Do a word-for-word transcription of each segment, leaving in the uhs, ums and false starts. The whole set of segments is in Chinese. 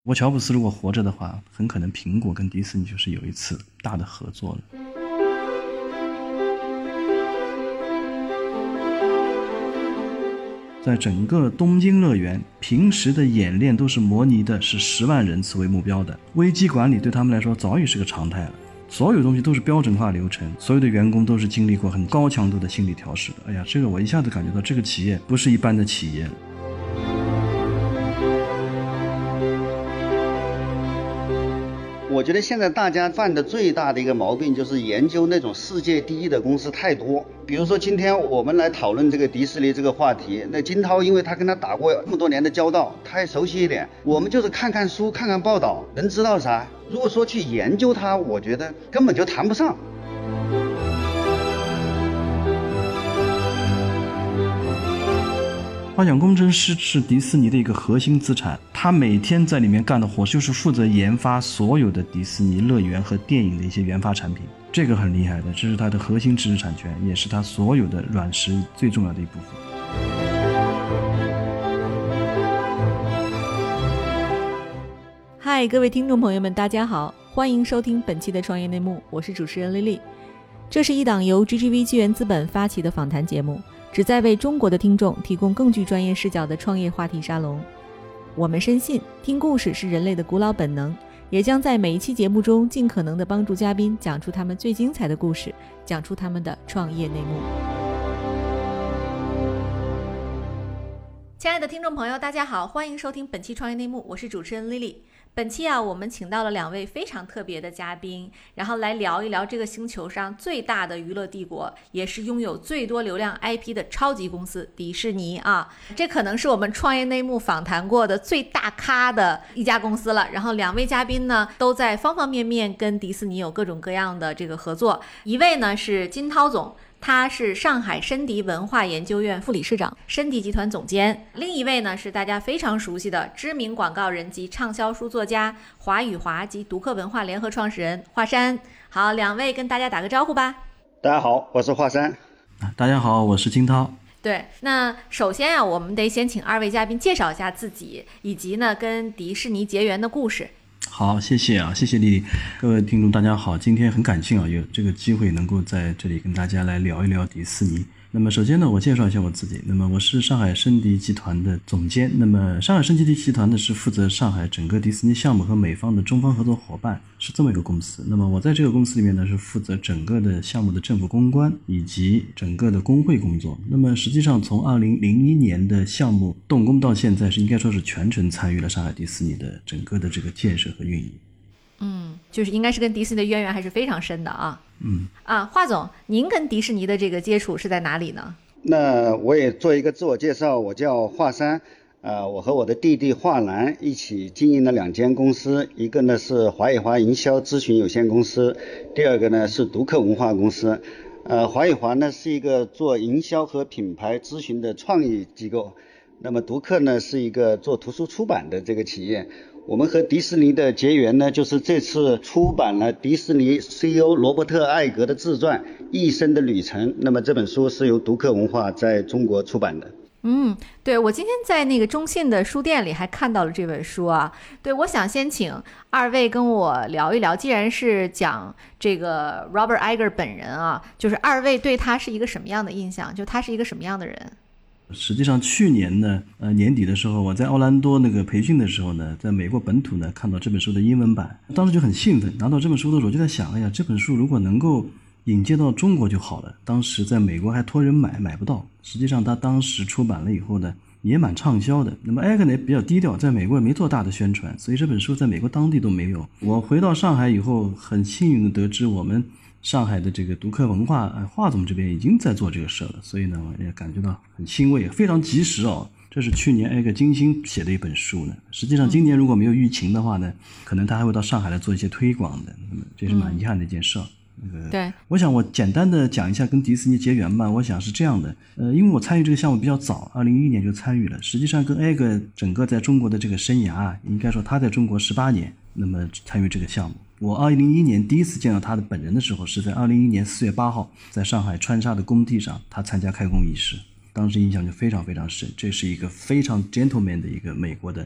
我乔布斯如果活着的话，很可能苹果跟迪士尼就是有一次大的合作了。在整个东京乐园，平时的演练都是模拟的是十万人次为目标的，危机管理对他们来说早已是个常态了。所有东西都是标准化流程，所有的员工都是经历过很高强度的心理调试的。哎呀，这个我一下子感觉到这个企业不是一般的企业。 我觉得现在大家犯的最大的一个毛病就是研究那种世界第一的公司太多。比如说今天我们来讨论这个迪士尼这个话题，那金涛因为他跟他打过这么多年的交道，他也熟悉一点。我们就是看看书看看报道能知道啥，如果说去研究它，我觉得根本就谈不上。 画像工程师是迪士尼的一个核心资产，他每天在里面干的活就是负责研发所有的迪士尼乐园和电影的一些研发产品，这个很厉害的，这是他的核心知识产权，也是他所有的软实力最重要的一部分。 嗨，各位听众朋友们，大家好，欢迎收听本期的创业内幕，我是主持人丽丽。这是一档由 G G V 纪元资本发起的访谈节目，旨在为中国的听众提供更具专业视角的创业话题沙龙。我们深信，听故事是人类的古老本能，也将在每一期节目中尽可能地帮助嘉宾讲出他们最精彩的故事，讲出他们的创业内幕。亲爱的听众朋友，大家好，欢迎收听本期创业内幕，我是主持人 Lily。本期啊，我们请到了两位非常特别的嘉宾，然后来聊一聊这个星球上最大的娱乐帝国，也是拥有最多流量 I P 的超级公司迪士尼啊。这可能是我们创业内幕访谈过的最大咖的一家公司了。然后两位嘉宾呢，都在方方面面跟迪士尼有各种各样的这个合作。一位呢是金涛总，他是上海申迪文化研究院副理事长、申迪集团总监。另一位呢是大家非常熟悉的知名广告人及畅销书作家华语华及读客文化联合创始人华山。好，两位跟大家打个招呼吧。 大家好，我是华山。 大家好，我是金涛。 对，那首先啊，我们得先请二位嘉宾介绍一下自己，以及呢跟迪士尼结缘的故事。 好，谢谢啊，谢谢丽丽。各位听众大家好，今天很感幸啊，有这个机会能够在这里跟大家来聊一聊迪士尼。那么首先呢，我介绍一下我自己。那么我是上海申迪集团的总监。那么上海申迪集团呢是负责上海整个迪士尼项目和美方的中方合作伙伴，是这么一个公司。那么我在这个公司里面呢是负责整个的项目的政府公关以及整个的工会工作。那么实际上从二零零一年的项目动工到现在，是应该说是全程参与了上海迪士尼的整个的这个建设和运营。 嗯，就是应该是跟迪士尼的渊源还是非常深的啊。 嗯啊，华总，您跟迪士尼的这个接触是在哪里呢？ 那我也做一个自我介绍，我叫华山，呃，我和我的弟弟华南一起经营了两间公司，一个呢是华语华营销咨询有限公司，第二个呢是读客文化公司。呃，华语华呢是一个做营销和品牌咨询的创意机构，那么读客呢是一个做图书出版的这个企业。我们和迪士尼的结缘呢，就是这次出版了迪士尼 C E O 罗伯特艾格的自传《一生的旅程》。那么这本书是由读客文化在中国出版的。 嗯，对，我今天在那个中信的书店里还看到了这本书啊。对，我想先请二位跟我聊一聊，既然是讲这个 Robert Iger 本人啊，就是二位对他是一个什么样的印象？就他是一个什么样的人？ 实际上去年呢，呃年底的时候，我在奥兰多那个培训的时候呢，在美国本土呢看到这本书的英文版，当时就很兴奋。拿到这本书的时候，就在想，哎呀，这本书如果能够引介到中国就好了。当时在美国还托人买，买不到。实际上他当时出版了以后呢，也蛮畅销的。那么艾格呢也比较低调，在美国也没做大的宣传，所以这本书在美国当地都没有。我回到上海以后，很幸运的得知我们上海的这个读客文化，呃，华总这边已经在做这个事了，所以呢，我也感觉到很欣慰，非常及时哦。这是去年艾格精心写的一本书呢。实际上，今年如果没有疫情的话呢，可能他还会到上海来做一些推广的。那么这是蛮遗憾的一件事。那个， 对， 我想我简单的讲一下跟迪士尼结缘吧。我想是这样的，呃，因为我参与这个项目比较早，二零一一年就参与了。实际上跟艾格整个在中国的这个生涯啊，应该说他在中国十八年，那么参与这个项目。我二零一一年第一次见到他的本人的时候，是在二零一一年四月八号，在上海川沙的工地上，他参加开工仪式，当时印象就非常非常深。这是一个非常 gentleman 的一个美国的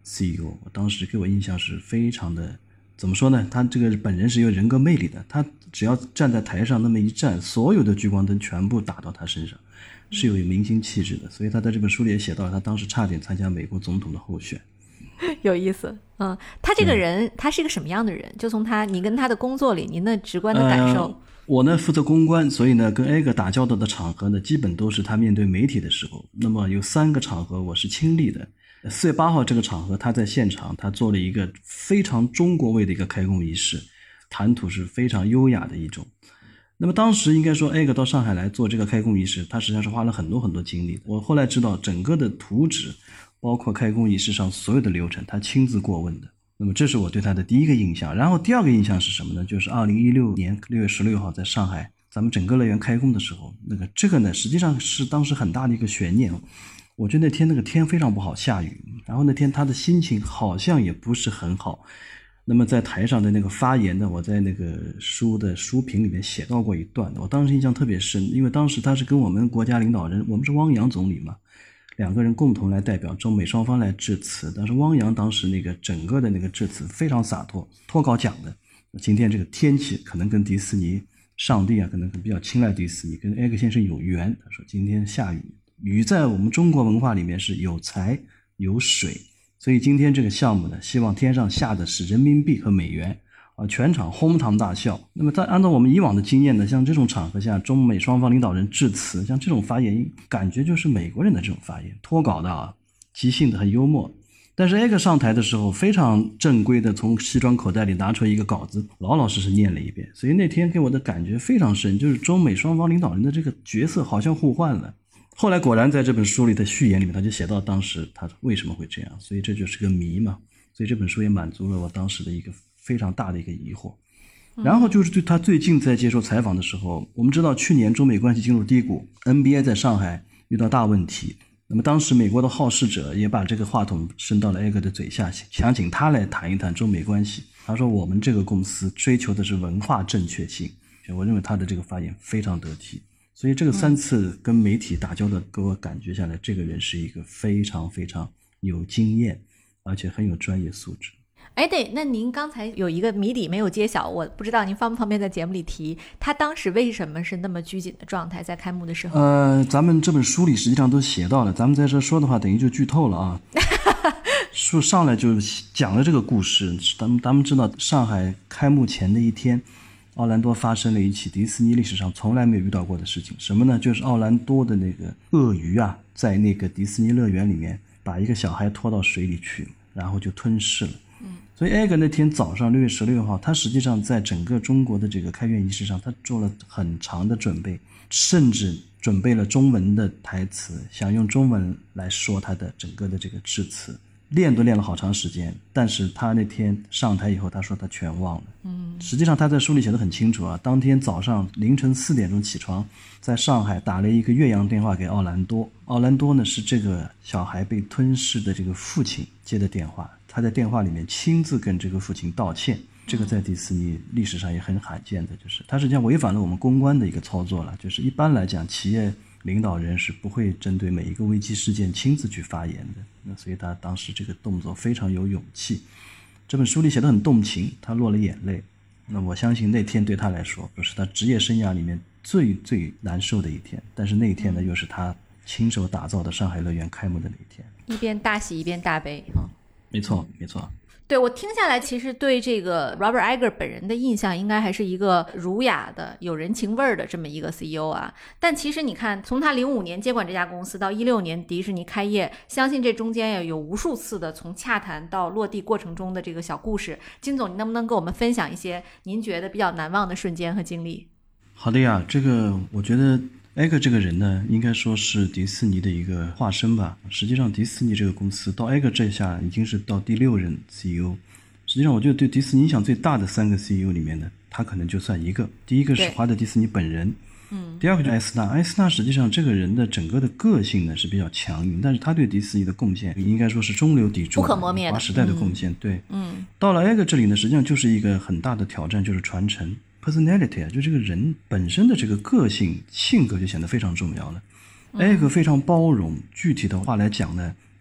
C E O， 我当时给我印象是非常的，怎么说呢？他这个本人是有人格魅力的，他只要站在台上那么一站，所有的聚光灯全部打到他身上，是有明星气质的。所以他在这本书里也写到了，他当时差点参加美国总统的候选。 有意思，嗯，他这个人，他是一个什么样的人？就从他你跟他的工作里，您的直观的感受。呃我呢负责公关，所以呢跟 Edgar 打交道的场合呢，基本都是他面对媒体的时候。那么有三个场合我是亲历的。四月八号这个场合，他在现场，他做了一个非常中国味的一个开工仪式，谈吐是非常优雅的一种。那么当时应该说 Edgar 到上海来做这个开工仪式，他实际上是花了很多很多精力的。我后来知道整个的图纸，包括开工仪式上所有的流程，他亲自过问的。那么这是我对他的第一个印象。然后第二个印象是什么呢？就是二零一六年六月十六号在上海咱们整个乐园开工的时候，那个这个呢实际上是当时很大的一个悬念。我觉得那天那个天非常不好，下雨，然后那天他的心情好像也不是很好。那么在台上的那个发言呢，我在那个书的书评里面写到过一段，我当时印象特别深，因为当时他是跟我们国家领导人，我们是汪洋总理嘛，两个人共同来代表中美双方来致辞。但是汪洋当时那个整个的那个致辞非常洒脱，脱稿讲的今天这个天气可能跟迪士尼上帝啊可能比较青睐迪士尼，跟 Edgar 先生有缘。他说今天下雨，雨在我们中国文化里面是有财有水，所以今天这个项目呢，希望天上下的是人民币和美元啊，全场哄堂大笑。那么在按照我们以往的经验呢，像这种场合下，中美双方领导人致辞，像这种发言感觉就是美国人的这种发言，脱稿的啊，即兴的，很幽默。但是 Edgar 上台的时候非常正规的从西装口袋里拿出一个稿子，老老实实念了一遍。所以那天给我的感觉非常深，就是中美双方领导人的这个角色好像互换了。后来果然在这本书里的序言里面，他就写到当时他为什么会这样，所以这就是个谜嘛。所以这本书也满足了我当时的一个非常大的一个疑惑。然后就是对他最近在接受采访的时候，我们知道去年中美关系进入低谷， N B A 在上海遇到大问题，那么当时美国的好事者也把这个话筒伸到了 Edgar 的嘴下，想请他来谈一谈中美关系。他说我们这个公司追求的是文化正确性，我认为他的这个发言非常得体。所以这个三次跟媒体打交道给我感觉下来，这个人是一个非常非常有经验而且很有专业素质。 哎，对，那您刚才有一个谜底没有揭晓，我不知道您方不方便在节目里提，他当时为什么是那么拘谨的状态，在开幕的时候？ 呃，咱们这本书里实际上都写到了，咱们在这说的话等于就剧透了啊。书上来就讲了这个故事，咱们咱们知道上海开幕前的一天，奥兰多发生了一起迪士尼历史上从来没有遇到过的事情。什么呢？就是奥兰多的那个鳄鱼啊，在那个迪士尼乐园里面把一个小孩拖到水里去，然后就吞噬了。所以 Edgar 那天早上六月十六号，他实际上在整个中国的这个开园仪式上，他做了很长的准备，甚至准备了中文的台词，想用中文来说他的整个的这个致辞，练都练了好长时间。但是他那天上台以后，他说他全忘了。嗯，实际上他在书里写得很清楚啊，当天早上凌晨四点钟起床，在上海打了一个越洋电话给奥兰多。奥兰多呢是这个小孩被吞噬的这个父亲接的电话。他在电话里面亲自跟这个父亲道歉，这个在迪士尼历史上也很罕见的，就是他实际上违反了我们公关的一个操作了。就是一般来讲，企业领导人是不会针对每一个危机事件亲自去发言的，那所以他当时这个动作非常有勇气。这本书里写得很动情，他落了眼泪。那我相信那天对他来说，不是他职业生涯里面最最难受的一天，但是那一天呢，又是他亲手打造的上海乐园开幕的那一天， 一边大喜一边大悲啊。 没错没错。 对，我听下来其实对这个 Robert Iger 本人的印象应该还是一个儒雅的有人情味儿的这么一个 C E O 啊。但其实你看，从他零五年接管这家公司到一六年迪士尼开业，相信这中间也有无数次的从洽谈到落地过程中的这个小故事。金总，你能不能跟我们分享一些您觉得比较难忘的瞬间和经历？ 好的呀，这个我觉得Edgar 这个人呢，应该说是迪士尼的一个化身吧。实际上迪士尼这个公司到 Edgar 这下已经是到第六任 C E O。 实际上我觉得对迪士尼影响最大的三个 C E O 里面呢，他可能就算一个。第一个是华特迪士尼本人，嗯，第二个就是艾斯纳。艾斯纳实际上这个人的整个的个性呢是比较强硬，但是他对迪士尼的贡献应该说是中流砥柱， 不可磨灭的， 划时代的贡献、嗯、对。 嗯， 到了 Edgar 这里呢，实际上就是一个很大的挑战，就是传承personality， 就这个人本身的这个个性性格就显得非常重要了。Edgar 非常包容，具体的话来讲呢，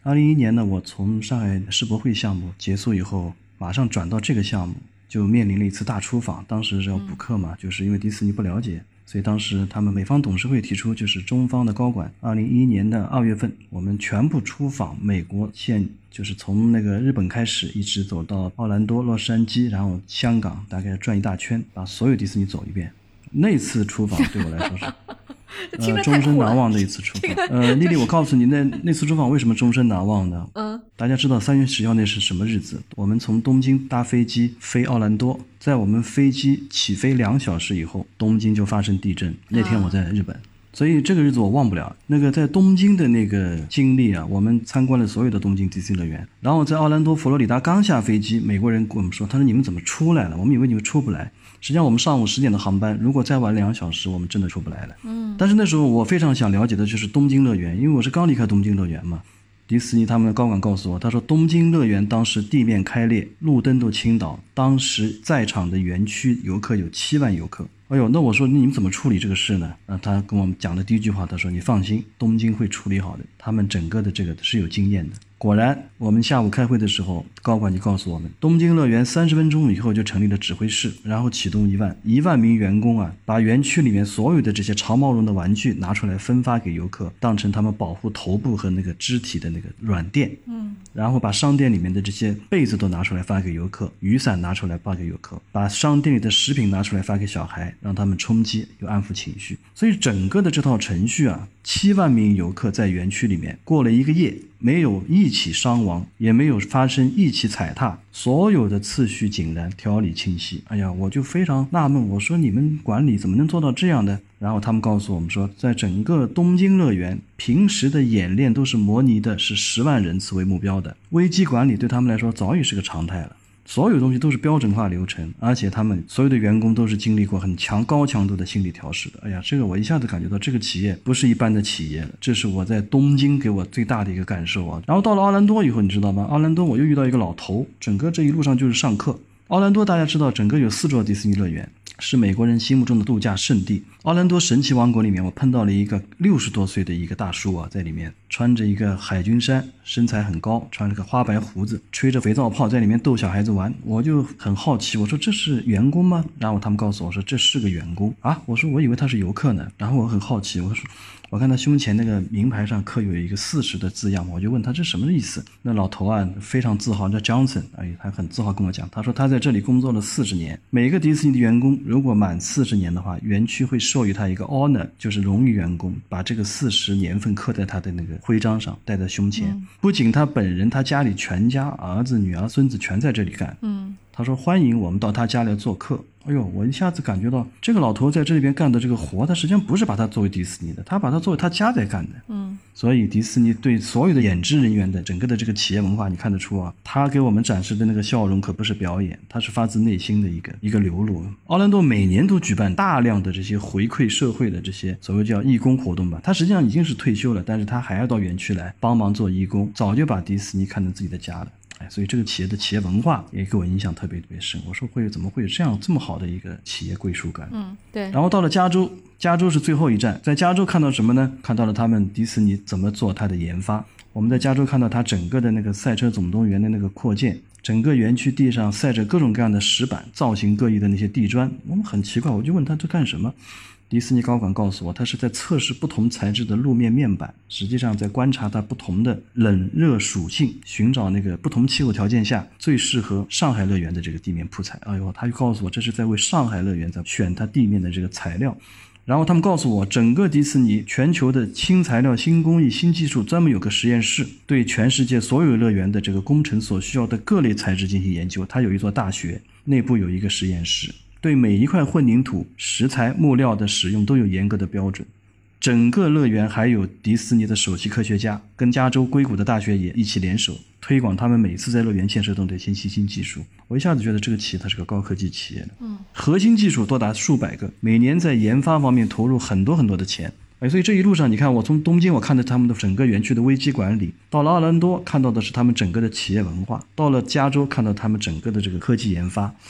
二零一一年呢，我从上海世博会项目结束以后，马上转到这个项目，就面临了一次大出访。当时是要补课嘛，嗯、就是因为迪士尼不了解，所以当时他们美方董事会提出，就是中方的高管，二零一一年的二月份，我们全部出访美国线，就是从那个日本开始，一直走到奥兰多、洛杉矶，然后香港，大概转一大圈，把所有迪士尼走一遍。那次出访对我来说是呃，终身难忘的一次出访。呃，丽丽，我告诉你，那那次出访为什么终身难忘呢？嗯，大家知道三月十号那是什么日子？我们从东京搭飞机飞奥兰多，在我们飞机起飞两小时以后，东京就发生地震。那天我在日本。啊，所以这个日子我忘不了。那个在东京的那个经历啊，我们参观了所有的东京迪士尼乐园。然后在奥兰多佛罗里达刚下飞机，美国人跟我们说，他说你们怎么出来了？我们以为你们出不来。实际上我们上午十点的航班，如果再晚两小时，我们真的出不来了。嗯。但是那时候我非常想了解的就是东京乐园，因为我是刚离开东京乐园嘛。迪士尼他们的高管告诉我，他说东京乐园当时地面开裂，路灯都倾倒，当时在场的园区游客有七万游客。哎呦，那我说你们怎么处理这个事呢？啊，他跟我们讲的第一句话，他说你放心，东京会处理好的，他们整个的这个是有经验的。果然，我们下午开会的时候，高管就告诉我们，东京乐园三十分钟以后就成立了指挥室，然后启动一万一万名员工啊，把园区里面所有的这些长毛绒的玩具拿出来分发给游客，当成他们保护头部和那个肢体的那个软垫。嗯，然后把商店里面的这些被子都拿出来发给游客，雨伞拿出来发给游客，把商店里的食品拿出来发给小孩，让他们充饥又安抚情绪。所以整个的这套程序啊，七万名游客在园区里面过了一个夜，没有一起伤亡，也没有发生一起踩踏，所有的次序井然，条理清晰。哎呀，我就非常纳闷，我说你们管理怎么能做到这样的？然后他们告诉我们说，在整个东京乐园平时的演练都是模拟的是十万人次为目标的，危机管理对他们来说早已是个常态了。所有东西都是标准化流程，而且他们所有的员工都是经历过很强高强度的心理调试的。哎呀，这个我一下子感觉到这个企业不是一般的企业了，这是我在东京给我最大的一个感受啊。然后到了奥兰多以后，你知道吗？奥兰多我又遇到一个老头，整个这一路上就是上课。奥兰多大家知道，整个有四座迪士尼乐园，是美国人心目中的度假胜地。奥兰多神奇王国里面，我碰到了一个六十多岁的一个大叔啊，在里面穿着一个海军衫，身材很高，穿了个花白胡子，吹着肥皂泡，在里面逗小孩子玩。我就很好奇，我说这是员工吗？然后他们告诉我说这是个员工啊。我说我以为他是游客呢。然后我很好奇，我说我看他胸前那个名牌上刻有一个四十的字样，我就问他这什么意思。那老头啊非常自豪，叫 Johnson， 哎，他很自豪跟我讲，他说他在这里工作了四十年，每个迪士尼的员工如果满四十年的话，园区会授予他一个 honor， 就是荣誉员工，把这个四十年份刻在他的那个徽章上，戴在胸前。嗯、不仅他本人，他家里全家儿子、女儿、孙子全在这里干。嗯，他说欢迎我们到他家来做客。哎呦，我一下子感觉到这个老头在这里边干的这个活，他实际上不是把他作为迪士尼的，他把他作为他家在干的。嗯，所以迪士尼对所有的演职人员的整个的这个企业文化，你看得出啊，他给我们展示的那个笑容可不是表演，他是发自内心的一个一个流露。奥兰多每年都举办大量的这些回馈社会的这些所谓叫义工活动吧，他实际上已经是退休了，但是他还要到园区来帮忙做义工，早就把迪士尼看成自己的家了。所以这个企业的企业文化也给我影响特别特别深。我说会怎么会有这样这么好的一个企业归属感？嗯，对。然后到了加州，加州是最后一站，在加州看到什么呢？看到了他们迪士尼怎么做它的研发。我们在加州看到它整个的那个赛车总动员的那个扩建，整个园区地上晒着各种各样的石板，造型各异的那些地砖。我们很奇怪，我就问他这干什么？迪士尼高管告诉我，他是在测试不同材质的路面面板，实际上在观察它不同的冷热属性，寻找那个不同气候条件下最适合上海乐园的这个地面铺材。哎呦，他就告诉我这是在为上海乐园在选它地面的这个材料。然后他们告诉我，整个迪士尼全球的新材料、新工艺、新技术专门有个实验室，对全世界所有乐园的这个工程所需要的各类材质进行研究。它有一座大学，内部有一个实验室，对每一块混凝土、石材、木料的使用都有严格的标准。整个乐园还有迪士尼的首席科学家跟加州硅谷的大学也一起联手，推广他们每次在乐园建设中的新新新技术。我一下子觉得这个企业它是个高科技企业。嗯，核心技术多达数百个，每年在研发方面投入很多很多的钱。哎，所以这一路上你看，我从东京我看到他们的整个园区的危机管理，到了奥兰多看到的是他们整个的企业文化，到了加州看到他们整个的这个科技研发。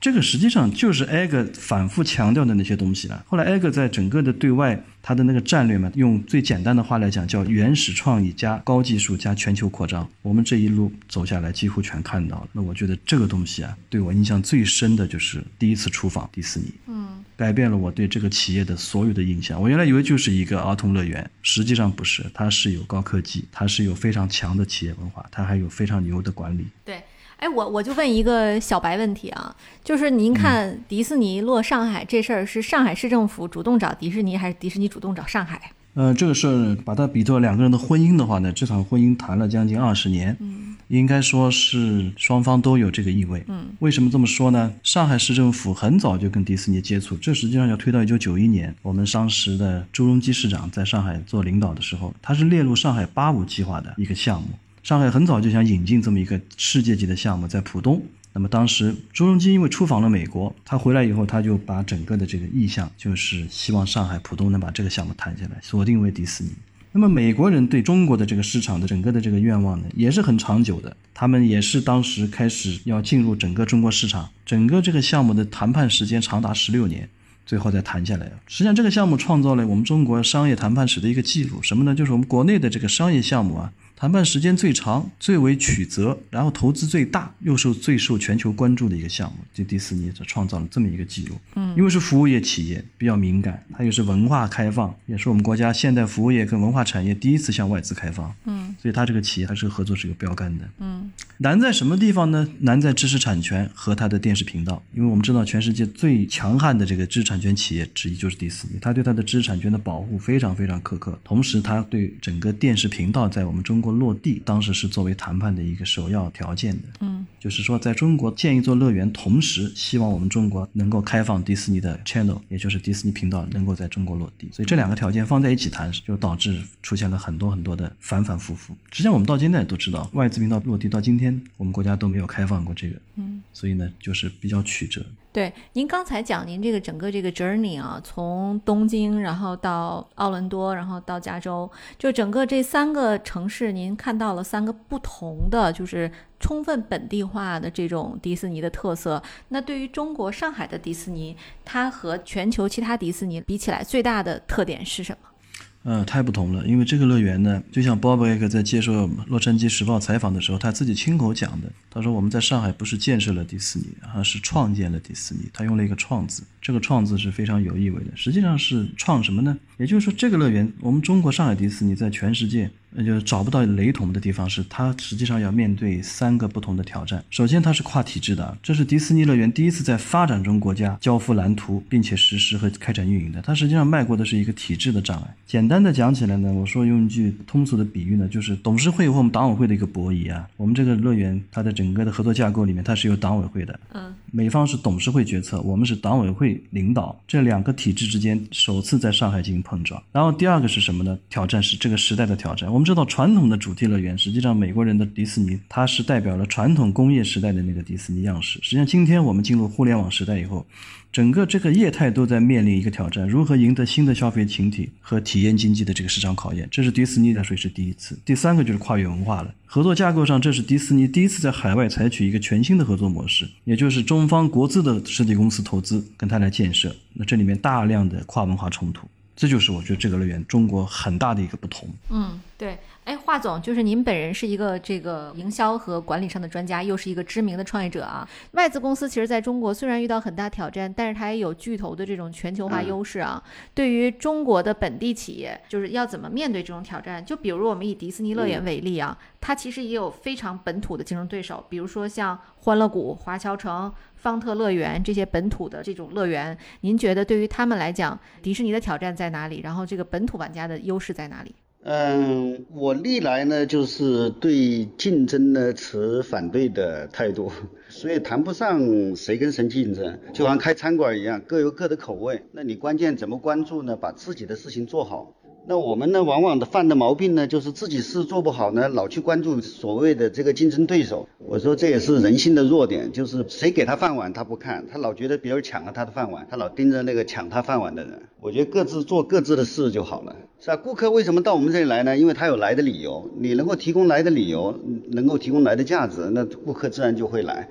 这个实际上就是 A G 反复强调的那些东西了。后来 A G 在整个的对外它的那个战略嘛，用最简单的话来讲叫原始创意加高技术加全球扩张，我们这一路走下来几乎全看到了。那我觉得这个东西啊，对我印象最深的就是第一次出访迪士尼，嗯，改变了我对这个企业的所有的印象。我原来以为就是一个儿童乐园，实际上不是，它是有高科技，它是有非常强的企业文化，它还有非常牛的管理。 对。哎，我我就问一个小白问题啊，就是您看迪士尼落上海这事儿，是上海市政府主动找迪士尼，还是迪士尼主动找上海？ 呃，这个事儿把它比作两个人的婚姻的话呢，这场婚姻谈了将近二十年，嗯，应该说是双方都有这个意味。嗯，为什么这么说呢？上海市政府很早就跟迪士尼接触，这实际上要推到一九九一年，我们当时的朱镕基市长在上海做领导的时候，他是列入上海八五计划的一个项目。上海很早就想引进这么一个世界级的项目在浦东，那么当时朱镕基因为出访了美国，他回来以后他就把整个的这个意向就是希望上海浦东能把这个项目谈下来，锁定为迪士尼。那么美国人对中国的这个市场的整个的这个愿望呢也是很长久的，他们也是当时开始要进入整个中国市场，整个这个项目的谈判时间长达十六年，最后再谈下来。实际上这个项目创造了我们中国商业谈判史的一个记录，什么呢？就是我们国内的这个商业项目啊，谈判时间最长，最为曲折，然后投资最大，又受最受全球关注的一个项目，就迪士尼创造了这么一个记录。嗯，因为是服务业企业，比较敏感，它又是文化开放，也是我们国家现代服务业跟文化产业第一次向外资开放。嗯，所以它这个企业还是合作是有标杆的。嗯，难在什么地方呢？难在知识产权和它的电视频道，因为我们知道全世界最强悍的这个知识产权企业之一就是迪士尼，它对它的知识产权的保护非常非常苛刻，同时它对整个电视频道在我们中国落地当时是作为谈判的一个首要条件的。嗯，就是说在中国建一座乐园，同时希望我们中国能够开放迪士尼的 channel， 也就是迪士尼频道能够在中国落地，所以这两个条件放在一起谈，就导致出现了很多很多的反反复复。实际上我们到现在都知道，外资频道落地到今天我们国家都没有开放过这个。嗯，所以呢就是比较曲折。 对，您刚才讲您这个整个这个 journey 啊，从东京然后到奥伦多然后到加州，就整个这三个城市您看到了三个不同的就是充分本地化的这种迪士尼的特色。那对于中国上海的迪士尼，它和全球其他迪士尼比起来最大的特点是什么？ 呃，太不同了，因为这个乐园呢，就像 Bob Iger 在接受洛杉矶时报采访的时候，他自己亲口讲的。他说我们在上海不是建设了迪士尼，而是创建了迪士尼。他用了一个创字，这个创字是非常有意味的。实际上是创什么呢？也就是说这个乐园，我们中国上海迪士尼在全世界那就找不到雷同的地方，是它实际上要面对三个不同的挑战。首先它是跨体制的，这是迪士尼乐园第一次在发展中国家交付蓝图并且实施和开展运营的，它实际上迈过的是一个体制的障碍。简单的讲起来呢，我说用一句通俗的比喻呢，就是董事会和我们党委会的一个博弈啊。我们这个乐园它的整个的合作架构里面，它是有党委会的，嗯，美方是董事会决策，我们是党委会领导，这两个体制之间首次在上海进行碰撞。然后第二个是什么呢？挑战是这个时代的挑战。我们知道传统的主题乐园，实际上美国人的迪士尼它是代表了传统工业时代的那个迪士尼样式。实际上今天我们进入互联网时代以后，整个这个业态都在面临一个挑战，如何赢得新的消费群体和体验经济的这个市场考验，这是迪士尼来说是第一次。第三个就是跨越文化了，合作架构上这是迪士尼第一次在海外采取一个全新的合作模式，也就是中方国资的实体公司投资跟它来建设，那这里面大量的跨文化冲突，这就是我觉得这个乐园中国很大的一个不同。 嗯，对。哎，华总，就是您本人是一个这个营销和管理上的专家，又是一个知名的创业者啊。外资公司其实在中国虽然遇到很大挑战，但是它也有巨头的这种全球化优势啊。对于中国的本地企业，就是要怎么面对这种挑战？就比如我们以迪士尼乐园为例啊，它其实也有非常本土的竞争对手，比如说像欢乐谷、华侨城、方特乐园这些本土的这种乐园，您觉得对于他们来讲，迪士尼的挑战在哪里？然后这个本土玩家的优势在哪里？ 嗯，我历来呢就是对竞争呢持反对的态度，所以谈不上谁跟谁竞争，就好像开餐馆一样，各有各的口味。那你关键怎么关注呢？把自己的事情做好。那我们呢往往的犯的毛病呢，就是自己事做不好呢，老去关注所谓的这个竞争对手。我说这也是人性的弱点，就是谁给他饭碗他不看，他老觉得别人抢了他的饭碗，他老盯着那个抢他饭碗的人。我觉得各自做各自的事就好了，是吧？顾客为什么到我们这里来呢？因为他有来的理由，你能够提供来的理由，能够提供来的价值，那顾客自然就会来。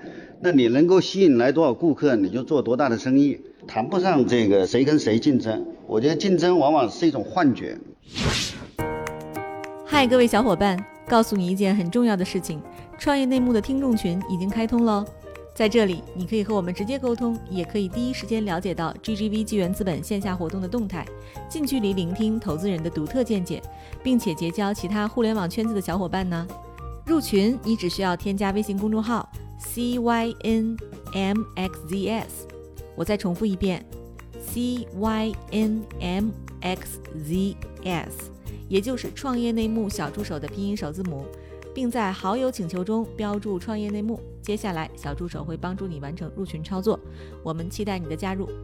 那你能够吸引来多少顾客，你就做多大的生意，谈不上这个谁跟谁竞争。我觉得竞争往往是一种幻觉。 嗨，各位小伙伴，告诉你一件很重要的事情，创业内幕的听众群已经开通了。在这里你可以和我们直接沟通，也可以第一时间了解到 G G V 纪元资本线下活动的动态，近距离聆听投资人的独特见解，并且结交其他互联网圈子的小伙伴呢。入群你只需要添加微信公众号 C Y N M X Z S， 我再重复一遍 C Y N M X Z S， 也就是创业内幕小助手的拼音首字母，并在好友请求中标注创业内幕，接下来小助手会帮助你完成入群操作，我们期待你的加入。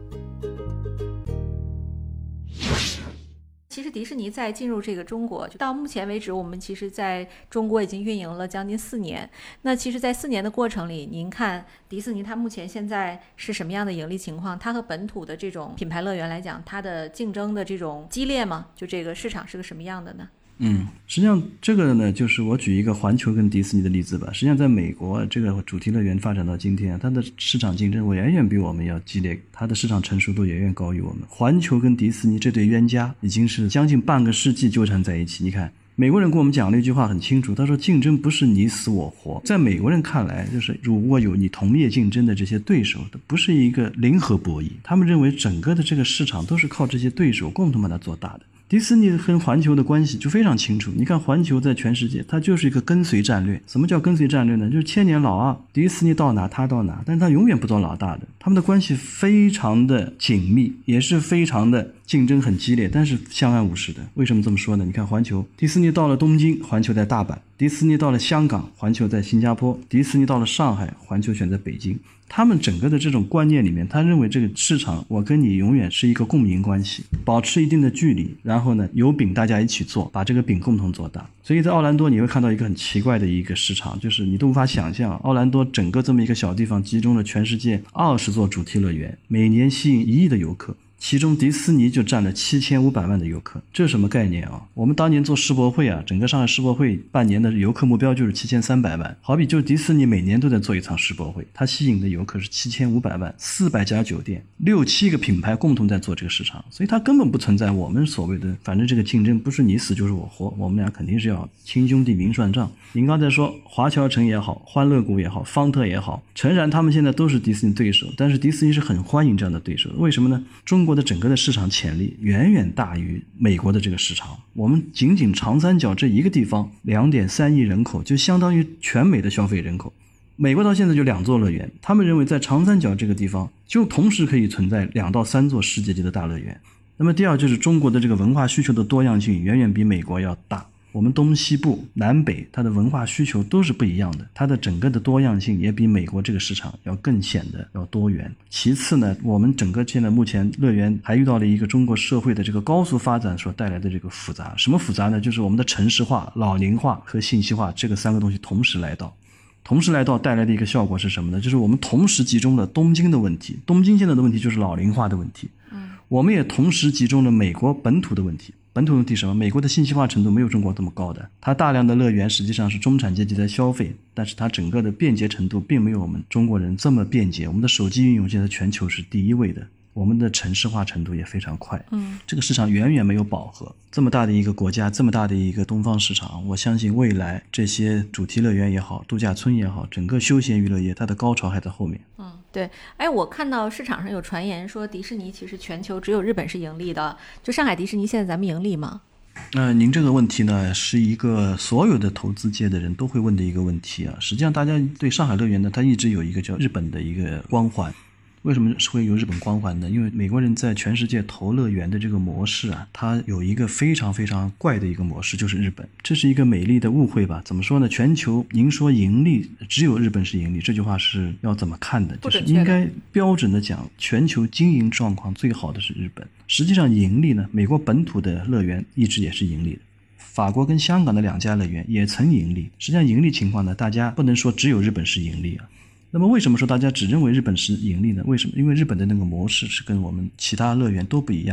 其实迪士尼在进入这个中国，就到目前为止，我们其实在中国已经运营了将近四年。那其实在四年的过程里，您看迪士尼它目前现在是什么样的盈利情况？它和本土的这种品牌乐园来讲，它的竞争的这种激烈吗？就这个市场是个什么样的呢？ 嗯，实际上这个呢，就是我举一个环球跟迪士尼的例子吧。实际上在美国，这个主题乐园发展到今天，它的市场竞争远远比我们要激烈，它的市场成熟度远远高于我们。环球跟迪士尼这对冤家已经是将近半个世纪纠缠在一起。你看，美国人跟我们讲了一句话很清楚，他说竞争不是你死我活。在美国人看来，就是如果有你同业竞争的这些对手，不是一个零和博弈，他们认为整个的这个市场都是靠这些对手共同把它做大的。迪士尼跟环球的关系就非常清楚，你看环球在全世界它就是一个跟随战略。什么叫跟随战略呢？就是千年老二，迪士尼到哪他到哪，但是他永远不做老大的。他们的关系非常的紧密，也是非常的竞争很激烈，但是相安无事的。为什么这么说呢？你看环球，迪士尼到了东京，环球在大阪；迪士尼到了香港，环球在新加坡；迪士尼到了上海，环球选在北京。他们整个的这种观念里面，他认为这个市场我跟你永远是一个共赢关系，保持一定的距离，然后呢有饼大家一起做，把这个饼共同做大。所以在奥兰多你会看到一个很奇怪的一个市场，就是你都无法想象，奥兰多整个这么一个小地方集中了全世界二十座主题乐园，每年吸引一亿的游客，其中迪士尼就占了七千五百万的游客。这是什么概念啊？我们当年做世博会啊，整个上海世博会半年的游客目标就是七千三百万，好比就是迪士尼每年都在做一场世博会，它吸引的游客是七千五百万，四百家酒店，六七个品牌共同在做这个市场，所以它根本不存在我们所谓的反正这个竞争不是你死就是我活，我们俩肯定是要亲兄弟明算账。您刚才说华侨城也好，欢乐谷也好，方特也好，诚然他们现在都是迪士尼对手，但是迪士尼是很欢迎这样的对手。为什么呢？中国的整个的市场潜力远远大于美国的这个市场。我们仅仅长三角这一个地方 两点三亿人口，就相当于全美的消费人口。美国到现在就两座乐园，他们认为在长三角这个地方就同时可以存在两到三座世界级的大乐园。那么第二就是中国的这个文化需求的多样性远远比美国要大，我们东西部南北它的文化需求都是不一样的，它的整个的多样性也比美国这个市场要更显得要多元。其次呢，我们整个现在目前乐园还遇到了一个中国社会的这个高速发展所带来的这个复杂。什么复杂呢？就是我们的城市化、老龄化和信息化这个三个东西同时来到。同时来到带来的一个效果是什么呢？就是我们同时集中了东京的问题，东京现在的问题就是老龄化的问题，嗯，我们也同时集中了美国本土的问题。本土问题什么？美国的信息化程度没有中国这么高的，它大量的乐园实际上是中产阶级在消费，但是它整个的便捷程度并没有我们中国人这么便捷。我们的手机运用现在全球是第一位的，我们的城市化程度也非常快，嗯，这个市场远远没有饱和。这么大的一个国家，这么大的一个东方市场，我相信未来这些主题乐园也好，度假村也好，整个休闲娱乐业它的高潮还在后面。 嗯，对。哎，我看到市场上有传言说迪士尼其实全球只有日本是盈利的，就上海迪士尼现在咱们盈利吗？ 呃，您这个问题呢，是一个所有的投资界的人都会问的一个问题啊。实际上大家对上海乐园呢，它一直有一个叫日本的一个光环。为什么会有日本光环呢？因为美国人在全世界投乐园的这个模式啊，它有一个非常非常怪的一个模式，就是日本。这是一个美丽的误会吧？怎么说呢？全球您说盈利只有日本是盈利，这句话是要怎么看的？就是应该标准的讲，全球经营状况最好的是日本。实际上盈利呢，美国本土的乐园一直也是盈利的。法国跟香港的两家乐园也曾盈利。实际上盈利情况呢，大家不能说只有日本是盈利啊。那么为什么说大家只认为日本是盈利呢？为什么？因为日本的那个模式是跟我们其他乐园都不一样的。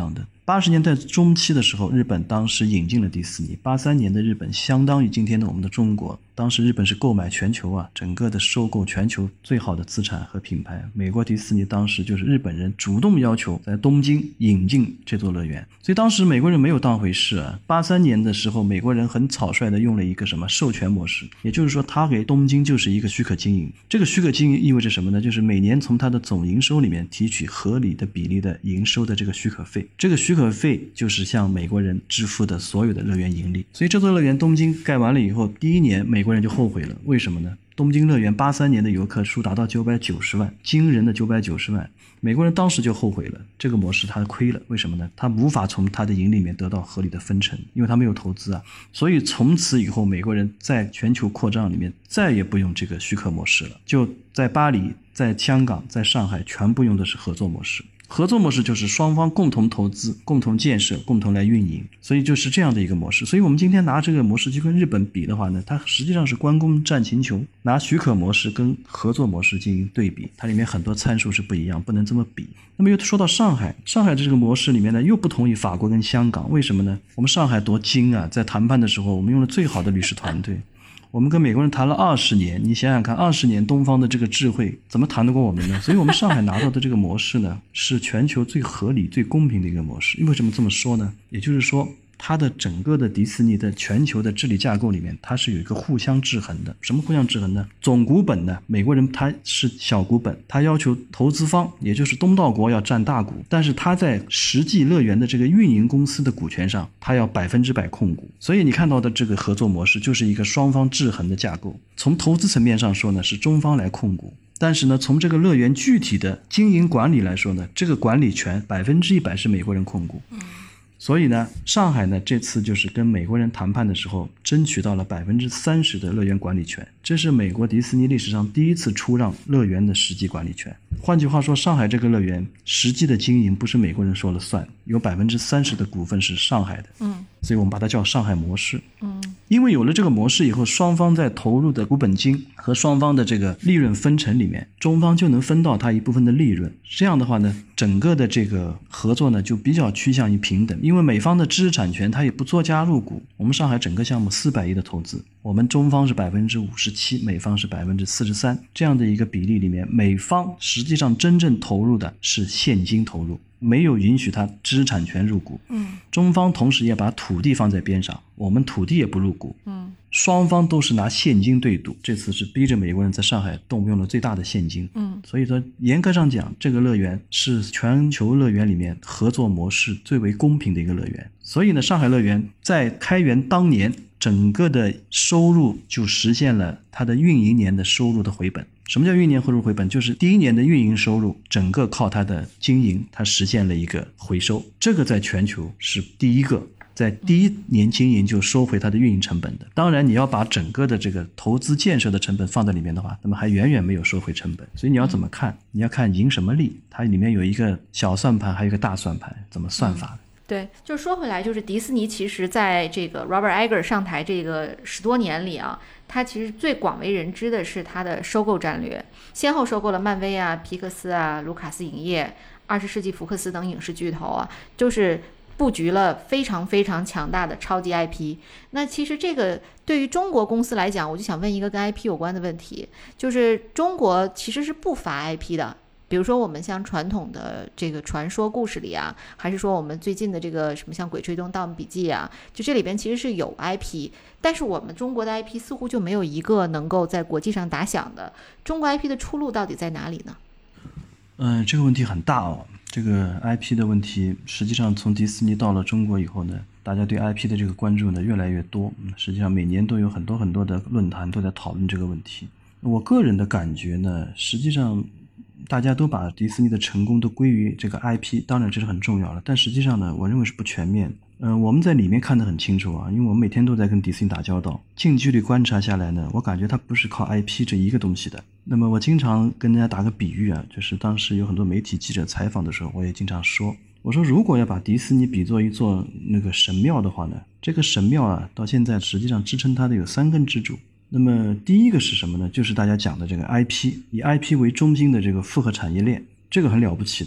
八十年代中期的时候，日本当时引进了迪士尼。八三年的日本相当于今天的我们的中国，当时日本是购买全球啊，整个的收购全球最好的资产和品牌。美国迪士尼当时就是日本人主动要求在东京引进这座乐园，所以当时美国人没有当回事啊。八三年的时候，美国人很草率的用了一个什么授权模式，也就是说他给东京就是一个许可经营。这个许可经营意味着什么呢？就是每年从他的总营收里面提取合理的比例的营收的这个许可费，这个许可费就是向美国人支付的所有的乐园盈利。所以这座乐园东京盖完了以后，第一年美国人就后悔了，为什么呢？东京乐园八三年的游客数达到九百九十万，惊人的九百九十万。美国人当时就后悔了，这个模式他亏了，为什么呢？他无法从他的盈利里面得到合理的分成，因为他没有投资啊。所以从此以后，美国人在全球扩张里面再也不用这个许可模式了，就在巴黎、在香港、在上海全部用的是合作模式。合作模式就是双方共同投资、共同建设、共同来运营，所以就是这样的一个模式。所以我们今天拿这个模式去跟日本比的话呢，它实际上是关公战秦琼，拿许可模式跟合作模式进行对比，它里面很多参数是不一样，不能这么比。那么又说到上海，上海这个模式里面呢，又不同于法国跟香港，为什么呢？我们上海多精啊，在谈判的时候，我们用了最好的律师团队。我们跟美国人谈了二十年，你想想看，二十年东方的这个智慧怎么谈得过我们呢？所以我们上海拿到的这个模式呢，是全球最合理、最公平的一个模式。为什么这么说呢？也就是说，它的整个的迪士尼的全球的治理架构里面，它是有一个互相制衡的。什么互相制衡呢？总股本呢，美国人他是小股本，他要求投资方也就是东道国要占大股，但是他在实际乐园的这个运营公司的股权上，他要百分之百控股。所以你看到的这个合作模式就是一个双方制衡的架构。从投资层面上说呢，是中方来控股。但是呢，从这个乐园具体的经营管理来说呢，这个管理权百分之一百是美国人控股。嗯，所以呢，上海呢这次就是跟美国人谈判的时候，争取到了百分之三十的乐园管理权，这是美国迪士尼历史上第一次出让乐园的实际管理权。换句话说，上海这个乐园实际的经营不是美国人说了算，有百分之三十的股份是上海的。嗯，所以我们把它叫上海模式。嗯，因为有了这个模式以后，双方在投入的股本金和双方的这个利润分成里面，中方就能分到它一部分的利润。这样的话呢，整个的这个合作呢就比较趋向于平等，因为美方的知识产权它也不做加入股。我们上海整个项目四百亿的投资，我们中方是百分之五十七，美方是百分之四十三，这样的一个比例里面，美方实际上真正投入的是现金投入，没有允许他知识产权入股。嗯，中方同时也把土地放在边上，我们土地也不入股。嗯，双方都是拿现金对赌，这次是逼着美国人在上海动用了最大的现金。嗯，所以说严格上讲，这个乐园是全球乐园里面合作模式最为公平的一个乐园。所以呢，上海乐园在开园当年，整个的收入就实现了它的运营年的收入的回本。什么叫运营年收入回本？就是第一年的运营收入整个靠它的经营，它实现了一个回收，这个在全球是第一个在第一年经营就收回它的运营成本的。当然你要把整个的这个投资建设的成本放在里面的话，那么还远远没有收回成本。所以你要怎么看？你要看赢什么利，它里面有一个小算盘还有一个大算盘，怎么算法的。 对，就说回来，就是迪士尼其实在这个 Robert Iger 上台这个十多年里啊，他其实最广为人知的是他的收购战略，先后收购了漫威啊、皮克斯啊、卢卡斯影业、二十世纪福克斯等影视巨头啊，就是布局了非常非常强大的超级 I P。 那其实这个对于中国公司来讲，我就想问一个跟 I P 有关的问题，就是中国其实是不乏 I P 的，比如说我们像传统的这个传说故事里啊，还是说我们最近的这个什么像鬼吹灯、盗墓笔记啊，就这里边其实是有 I P， 但是我们中国的 I P 似乎就没有一个能够在国际上打响的。中国 I P 的出路到底在哪里呢？ 嗯、呃，这个问题很大哦。这个 I P 的问题，实际上从迪士尼到了中国以后呢，大家对 I P 的这个关注呢越来越多。实际上每年都有很多很多的论坛都在讨论这个问题。我个人的感觉呢，实际上大家都把迪士尼的成功都归于这个 I P， 当然这是很重要的，但实际上呢，我认为是不全面。嗯、呃，我们在里面看得很清楚啊，因为我们每天都在跟迪士尼打交道，近距离观察下来呢，我感觉它不是靠 I P 这一个东西的。那么我经常跟大家打个比喻啊，就是当时有很多媒体记者采访的时候，我也经常说，我说如果要把迪士尼比作一座那个神庙的话呢，这个神庙啊，到现在实际上支撑它的有三根支柱。那么第一个是什么呢？就是大家讲的这个 I P， 以 I P 为中心的这个复合产业链，这个很了不起的。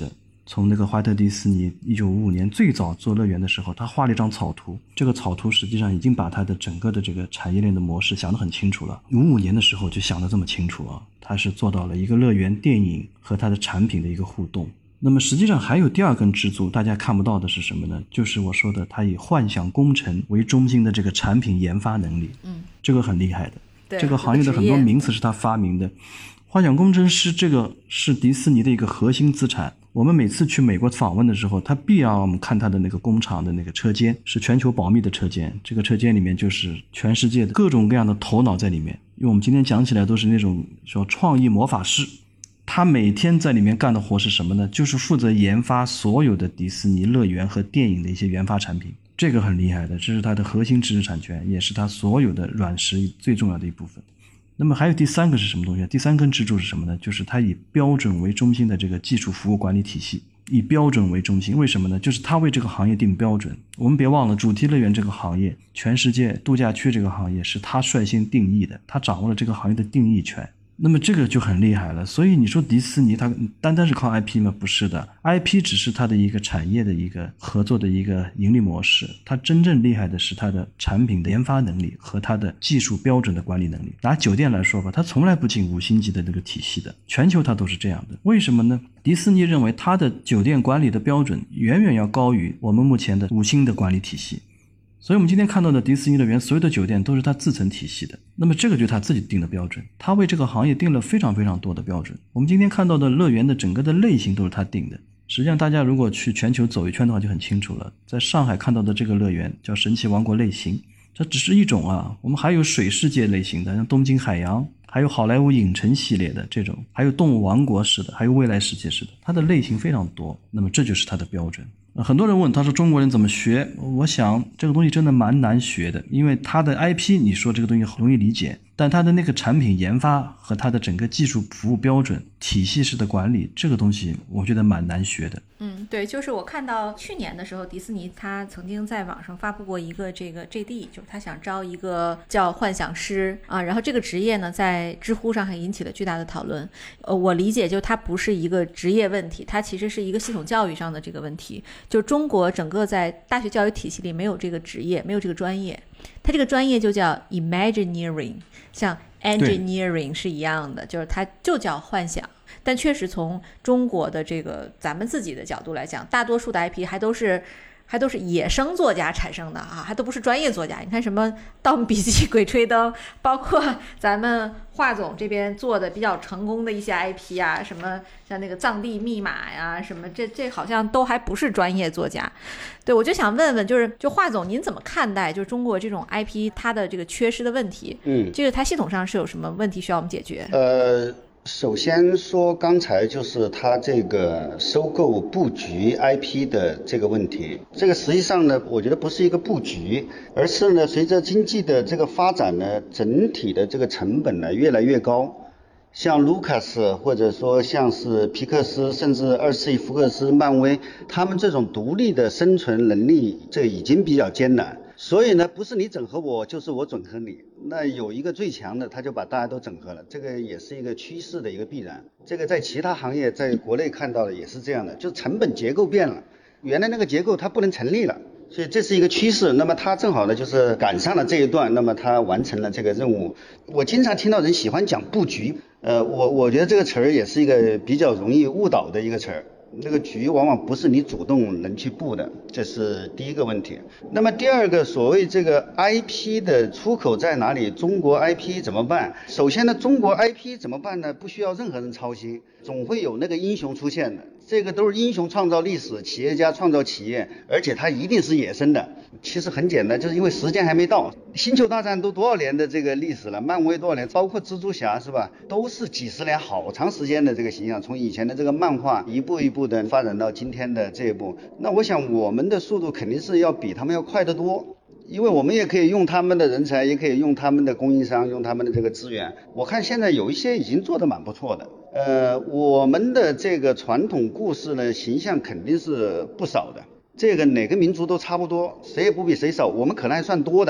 从那个怀特迪士尼一九五五年最早做乐园的时候，他画了一张草图，这个草图实际上已经把他的整个的这个产业链的模式想得很清楚了。五五年的时候就想得这么清楚啊，他是做到了一个乐园电影和他的产品的一个互动。那么实际上还有第二根支柱，大家看不到的是什么呢？就是我说的他以幻想工程为中心的这个产品研发能力。嗯，这个很厉害的。这个行业的很多名词是他发明的。幻想工程师这个是迪士尼的一个核心资产。我们每次去美国访问的时候，他必让我们看他的那个工厂的那个车间，是全球保密的车间。这个车间里面就是全世界的各种各样的头脑在里面，因为我们今天讲起来都是那种说创意魔法师。他每天在里面干的活是什么呢？就是负责研发所有的迪士尼乐园和电影的一些研发产品。这个很厉害的，这是他的核心知识产权，也是他所有的软实最重要的一部分。那么还有第三个是什么东西？第三根支柱是什么呢？就是它以标准为中心的这个技术服务管理体系。以标准为中心，为什么呢？就是它为这个行业定标准。我们别忘了，主题乐园这个行业，全世界度假区这个行业是他率先定义的，他掌握了这个行业的定义权。那么这个就很厉害了。所以你说迪士尼它单单是靠 I P 吗？不是的， I P 只是它的一个产业的一个合作的一个盈利模式，它真正厉害的是它的产品的研发能力和它的技术标准的管理能力。拿酒店来说吧，它从来不进五星级的那个体系的，全球它都是这样的。为什么呢？迪士尼认为它的酒店管理的标准远远要高于我们目前的五星的管理体系。所以我们今天看到的迪士尼乐园所有的酒店都是它自成体系的，那么这个就是它自己定的标准，它为这个行业定了非常非常多的标准。我们今天看到的乐园的整个的类型都是它定的。实际上大家如果去全球走一圈的话就很清楚了，在上海看到的这个乐园叫神奇王国类型，这只是一种啊，我们还有水世界类型的，像东京海洋，还有好莱坞影城系列的这种，还有动物王国式的，还有未来世界式的，它的类型非常多。那么这就是它的标准。很多人问他说中国人怎么学，我想这个东西真的蛮难学的，因为它的 I P 你说这个东西很容易理解，但它的那个产品研发和它的整个技术服务标准体系式的管理，这个东西我觉得蛮难学的。 嗯，对，就是我看到去年的时候，迪士尼他曾经在网上发布过一个这个 J D， 就是他想招一个叫幻想师啊，然后这个职业呢在知乎上还引起了巨大的讨论。呃，我理解就它不是一个职业问题，它其实是一个系统教育上的这个问题。就中国整个在大学教育体系里没有这个职业，没有这个专业，它这个专业就叫 Imagineering， 像 Engineering 是一样的，就是它就叫幻想。但确实从中国的这个咱们自己的角度来讲，大多数的 I P 还都是还都是野生作家产生的啊，还都不是专业作家。你看什么《盗墓笔记》《鬼吹灯》，包括咱们华总这边做的比较成功的一些 I P 啊，什么像那个藏地密码呀，什么这这好像都还不是专业作家。对，我就想问问，就是就华总您怎么看待就是中国这种 I P 它的这个缺失的问题？嗯，这个它系统上是有什么问题需要我们解决？ 呃。首先说刚才就是它这个收购布局 I P 的这个问题，这个实际上呢我觉得不是一个布局，而是呢随着经济的这个发展呢，整体的这个成本呢越来越高，像卢卡斯或者说像是皮克斯甚至二十世纪福克斯漫威，他们这种独立的生存能力这已经比较艰难，所以呢不是你整合我就是我整合你，那有一个最强的他就把大家都整合了，这个也是一个趋势的一个必然。这个在其他行业在国内看到的也是这样的，就成本结构变了，原来那个结构它不能成立了，所以这是一个趋势。那么他正好呢就是赶上了这一段，那么他完成了这个任务。我经常听到人喜欢讲布局，呃我我觉得这个词儿也是一个比较容易误导的一个词儿，那个局往往不是你主动能去布的，这是第一个问题。那么第二个，所谓这个 I P 的出口在哪里？中国 I P 怎么办？首先呢，中国 I P 怎么办呢？不需要任何人操心，总会有那个英雄出现的。这个都是英雄创造历史，企业家创造企业，而且它一定是野生的。其实很简单，就是因为时间还没到。星球大战都多少年的这个历史了，漫威多少年，包括蜘蛛侠是吧，都是几十年好长时间的这个形象，从以前的这个漫画一步一步的发展到今天的这一步。那我想我们的速度肯定是要比他们要快得多，因为我们也可以用他们的人才，也可以用他们的供应商，用他们的这个资源。我看现在有一些已经做得蛮不错的。呃，我们的这个传统故事呢，形象肯定是不少的。这个哪个民族都差不多，谁也不比谁少，我们可能还算多的。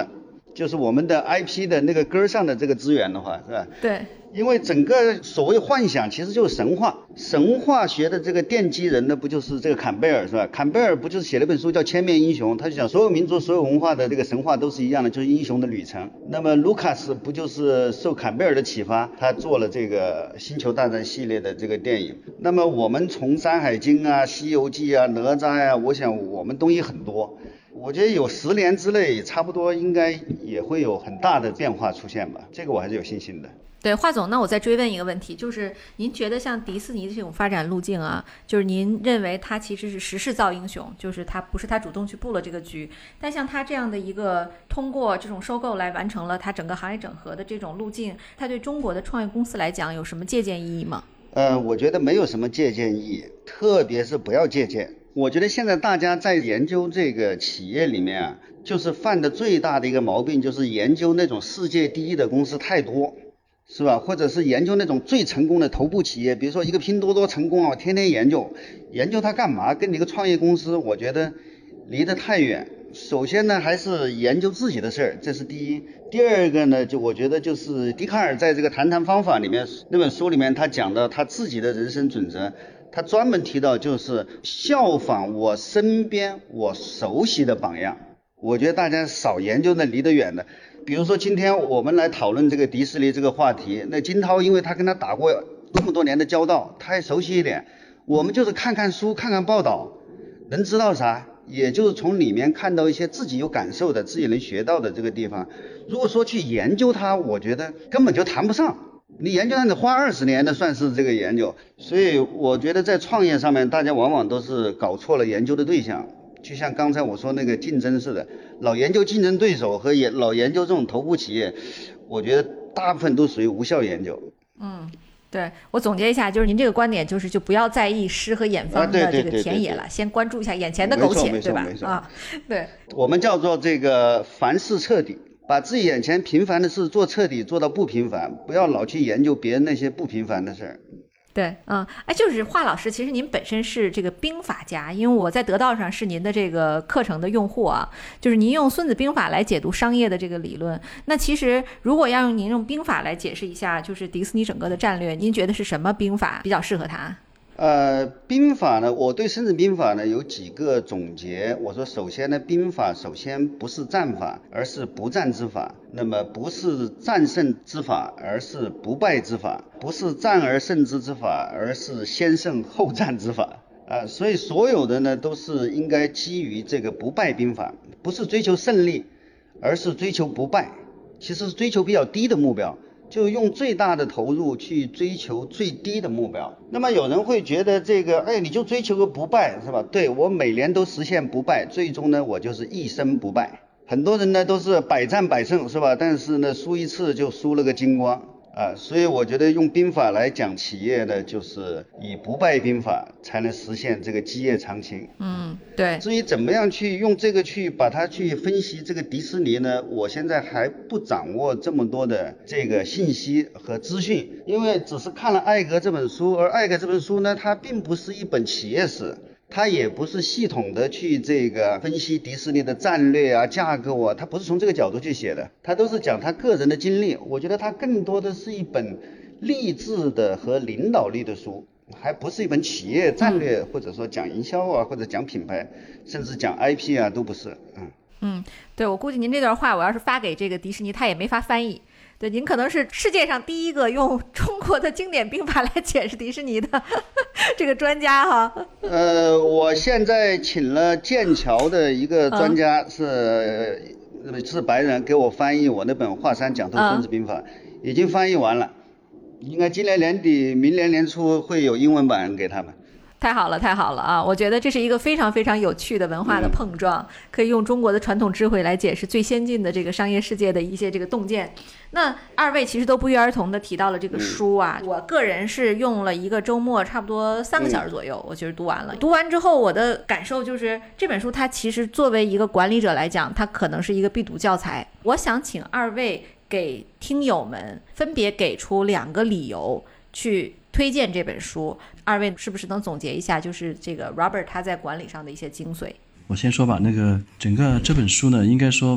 就是我们的 I P 的那个根上的这个资源的话，是吧？ 对。 因为整个所谓幻想其实就是神话，神话学的这个奠基人呢，不就是这个坎贝尔是吧？坎贝尔不就是写了本书叫《千面英雄》，他就讲所有民族、所有文化的这个神话都是一样的，就是英雄的旅程。那么卢卡斯不就是受坎贝尔的启发，他做了这个星球大战系列的这个电影。那么我们从山海经啊、西游记啊、哪吒呀、啊，我想我们东西很多。我觉得有十年之内差不多应该也会有很大的变化出现吧，这个我还是有信心的。 对，华总，那我再追问一个问题，就是您觉得像迪士尼的这种发展路径啊，就是您认为它其实是时势造英雄，就是它不是他主动去布了这个局，但像它这样的一个通过这种收购来完成了它整个行业整合的这种路径，它对中国的创业公司来讲有什么借鉴意义吗？ 呃，我觉得没有什么借鉴意义，特别是不要借鉴。我觉得现在大家在研究这个企业里面啊，就是犯的最大的一个毛病，就是研究那种世界第一的公司太多。是吧？或者是研究那种最成功的头部企业，比如说一个拼多多成功了，我天天研究，研究它干嘛？跟你一个创业公司，我觉得离得太远。首先呢，还是研究自己的事儿，这是第一。第二个呢，就我觉得就是笛卡尔在这个谈谈方法里面那本书里面，他讲到他自己的人生准则，他专门提到就是效仿我身边我熟悉的榜样。我觉得大家少研究那离得远的。比如说今天我们来讨论这个迪士尼这个话题，那金涛因为他跟他打过这么多年的交道，他也熟悉一点。我们就是看看书看看报道，能知道啥，也就是从里面看到一些自己有感受的自己能学到的这个地方。如果说去研究它，我觉得根本就谈不上，你研究它得花二十年的算是这个研究。所以我觉得在创业上面大家往往都是搞错了研究的对象，就像刚才我说那个竞争似的，老研究竞争对手和也老研究这种头部企业，我觉得大部分都属于无效研究。 嗯，对，我总结一下，就是您这个观点就是就不要在意诗和远方的这个田野了，先关注一下眼前的苟且，对吧？啊，对， 我们叫做这个凡事彻底，把自己眼前平凡的事做彻底，做到不平凡，不要老去研究别人那些不平凡的事儿。 对，嗯，哎，就是华老师，其实您本身是这个兵法家，因为我在得道上是您的这个课程的用户啊，就是您用孙子兵法来解读商业的这个理论。那其实如果要用您用兵法来解释一下，就是迪士尼整个的战略，您觉得是什么兵法比较适合他？ 呃，兵法呢，我对孙子兵法呢有几个总结。我说，首先呢，兵法首先不是战法，而是不战之法；那么不是战胜之法，而是不败之法；不是战而胜之之法，而是先胜后战之法。啊、呃，所以所有的呢都是应该基于这个不败兵法，不是追求胜利，而是追求不败。其实是追求比较低的目标。就用最大的投入去追求最低的目标。那么有人会觉得这个，哎，你就追求个不败是吧？对，我每年都实现不败，最终呢，我就是一生不败。很多人呢都是百战百胜是吧？但是呢，输一次就输了个精光啊。所以我觉得用兵法来讲企业呢，就是以不败兵法才能实现这个基业长青。 嗯，对。 至于怎么样去用这个去把它去分析这个迪士尼呢，我现在还不掌握这么多的这个信息和资讯，因为只是看了艾格这本书，而艾格这本书呢，它并不是一本企业史，它也不是系统的去这个分析迪士尼的战略啊、架构啊，它不是从这个角度去写的，它都是讲他个人的经历。我觉得它更多的是一本励志的和领导力的书，还不是一本企业战略，或者说讲营销啊，或者讲品牌，甚至讲 I P 啊，都不是。嗯嗯，对，我估计您这段话我要是发给这个迪士尼，他也没法翻译。对，您可能是世界上第一个用中国的经典兵法来解释迪士尼的这个专家哈。 呃，我现在请了剑桥的一个专家，是、嗯、是白人，给我翻译我那本《华山讲透孙子兵法》，嗯，已经翻译完了，应该今年年底、明年年初会有英文版给他们。 太好了，太好了啊！我觉得这是一个非常非常有趣的文化的碰撞，嗯、可以用中国的传统智慧来解释最先进的这个商业世界的一些这个洞见。那二位其实都不约而同的提到了这个书啊，嗯、我个人是用了一个周末，差不多三个小时左右，嗯、我其实读完了。读完之后，我的感受就是这本书它其实作为一个管理者来讲，它可能是一个必读教材。我想请二位给听友们分别给出两个理由去推荐这本书，二位是不是能总结一下，就是这个 Robert 他在管理上的一些精髓？ 我先说吧，那个整个这本书呢，应该说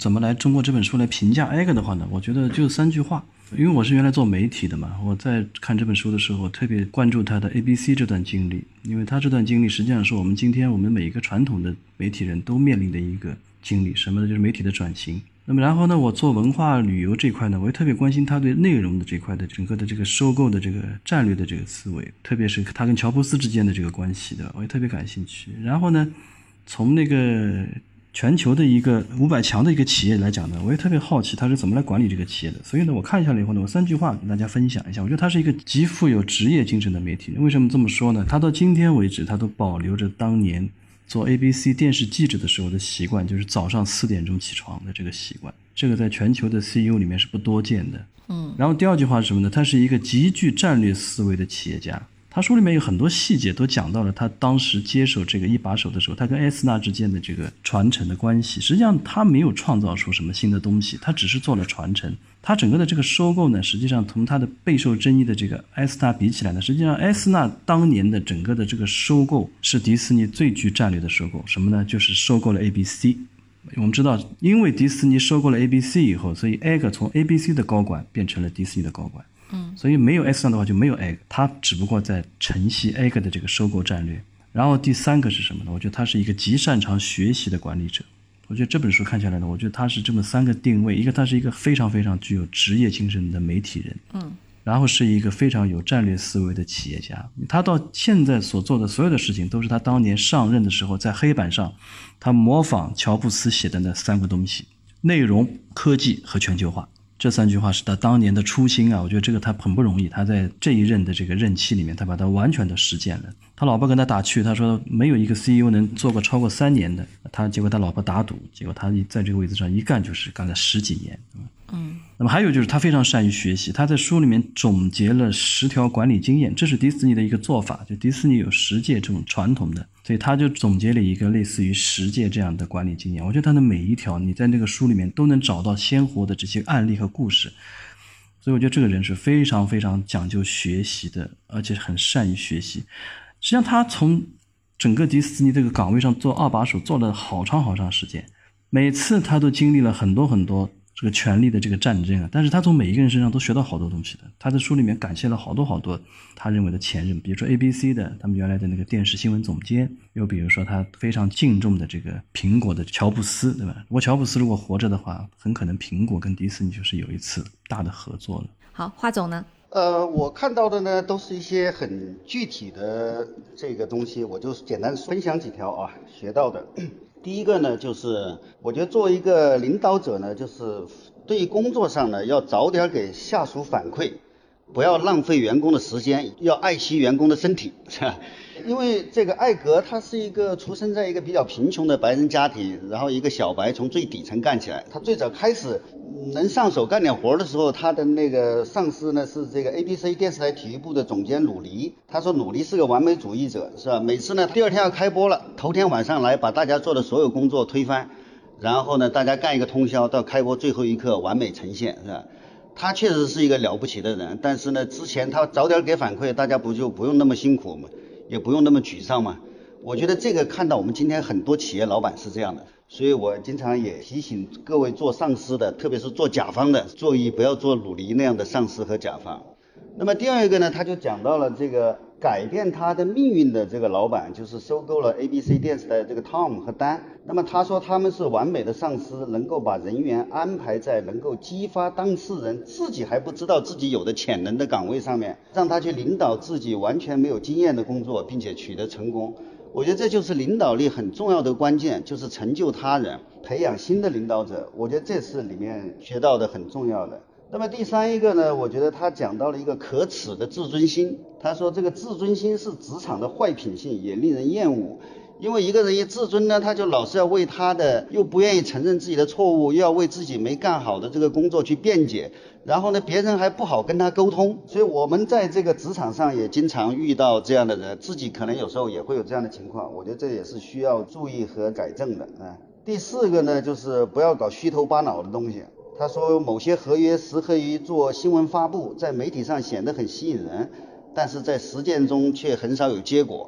怎么来通过这本书来评价 A G 的话呢，我觉得就三句话。因为我是原来做媒体的嘛，我在看这本书的时候，我特别关注他的 A B C 这段经历，因为他这段经历实际上是我们今天我们每一个传统的媒体人都面临的一个经历，什么呢？就是媒体的转型。那么然后呢，我做文化旅游这块呢，我也特别关心他对内容的这块的整个的这个收购的这个战略的这个思维，特别是他跟乔布斯之间的这个关系的，我也特别感兴趣。然后呢，从那个全球的一个五百强的一个企业来讲呢，我也特别好奇他是怎么来管理这个企业的。所以呢，我看下来以后呢，我三句话跟大家分享一下。我觉得他是一个极富有职业精神的媒体人。为什么这么说呢？他到今天为止，他都保留着当年做 A B C 电视记者的时候的习惯，就是早上四点钟起床的这个习惯。这个在全球的 C E O 里面是不多见的。嗯。然后第二句话是什么呢？他是一个极具战略思维的企业家。他书里面有很多细节都讲到了他当时接手这个一把手的时候，他跟艾斯纳之间的这个传承的关系。实际上他没有创造出什么新的东西，他只是做了传承。他整个的这个收购呢，实际上同他的备受争议的这个艾斯纳比起来呢，实际上艾斯纳当年的整个的这个收购是迪士尼最具战略的收购。什么呢？就是收购了 A B C。我们知道，因为迪士尼收购了 A B C 以后，所以 A G 从 A B C 的高管变成了迪士尼的高管。嗯，所以没有 S 的话就没有 A G， 他只不过在承袭 A G 的这个收购战略。然后第三个是什么呢？我觉得他是一个极擅长学习的管理者。我觉得这本书看下来呢，我觉得他是这么三个定位：一个他是一个非常非常具有职业精神的媒体人，嗯，然后是一个非常有战略思维的企业家。他到现在所做的所有的事情，都是他当年上任的时候在黑板上，他模仿乔布斯写的那三个东西：内容、科技和全球化。这三句话是他当年的初心啊，我觉得这个他很不容易，他在这一任的这个任期里面，他把它完全的实践了。他老婆跟他打趣，他说没有一个 C E O 能做过超过三年的，他结果他老婆打赌，结果他在这个位置上一干就是干了十几年。嗯，那么还有就是他非常善于学习，他在书里面总结了十条管理经验，这是迪士尼的一个做法，就迪士尼有十届这种传统的，所以他就总结了一个类似于十届这样的管理经验。我觉得他的每一条你在那个书里面都能找到鲜活的这些案例和故事，所以我觉得这个人是非常非常讲究学习的，而且很善于学习。实际上他从整个迪士尼这个岗位上做二把手做了好长好长时间，每次他都经历了很多很多这个权力的这个战争啊，但是他从每一个人身上都学到好多东西的。他的书里面感谢了好多好多他认为的前任，比如说 A B C 的他们原来的那个电视新闻总监，又比如说他非常敬重的这个苹果的乔布斯，对吧？如果乔布斯如果活着的话，很可能苹果跟迪士尼就是有一次大的合作了。 好，华总呢？ 呃，我看到的呢都是一些很具体的这个东西，我就简单分享几条啊学到的。第一个呢，就是我觉得作为一个领导者呢，就是对于工作上呢要早点给下属反馈，不要浪费员工的时间，要爱惜员工的身体，是吧？因为这个艾格他是一个出生在一个比较贫穷的白人家庭，然后一个小白从最底层干起来。他最早开始能上手干点活的时候，他的那个上司呢是这个 A B C 电视台体育部的总监鲁尼。他说鲁尼是个完美主义者，是吧？每次呢第二天要开播了，头天晚上来把大家做的所有工作推翻，然后呢大家干一个通宵，到开播最后一刻完美呈现，是吧？他确实是一个了不起的人，但是呢之前他早点给反馈，大家不就不用那么辛苦吗？也不用那么沮丧嘛。我觉得这个看到我们今天很多企业老板是这样的，所以我经常也提醒各位做上司的，特别是做甲方的，注意不要做鲁尼那样的上司和甲方。那么第二个呢，他就讲到了这个改变他的命运的这个老板，就是收购了 A B C 电视的这个 Tom 和丹。那么他说他们是完美的上司，能够把人员安排在能够激发当事人自己还不知道自己有的潜能的岗位上面，让他去领导自己完全没有经验的工作，并且取得成功。我觉得这就是领导力很重要的关键，就是成就他人，培养新的领导者。我觉得这是里面学到的很重要的。那么第三一个呢，我觉得他讲到了一个可耻的自尊心。他说这个自尊心是职场的坏品性，也令人厌恶。因为一个人一自尊呢，他就老是要为他的又不愿意承认自己的错误，又要为自己没干好的这个工作去辩解，然后呢别人还不好跟他沟通。所以我们在这个职场上也经常遇到这样的人，自己可能有时候也会有这样的情况，我觉得这也是需要注意和改正的啊。第四个呢，就是不要搞虚头巴脑的东西。他说某些合约适合于做新闻发布，在媒体上显得很吸引人，但是在实践中却很少有结果。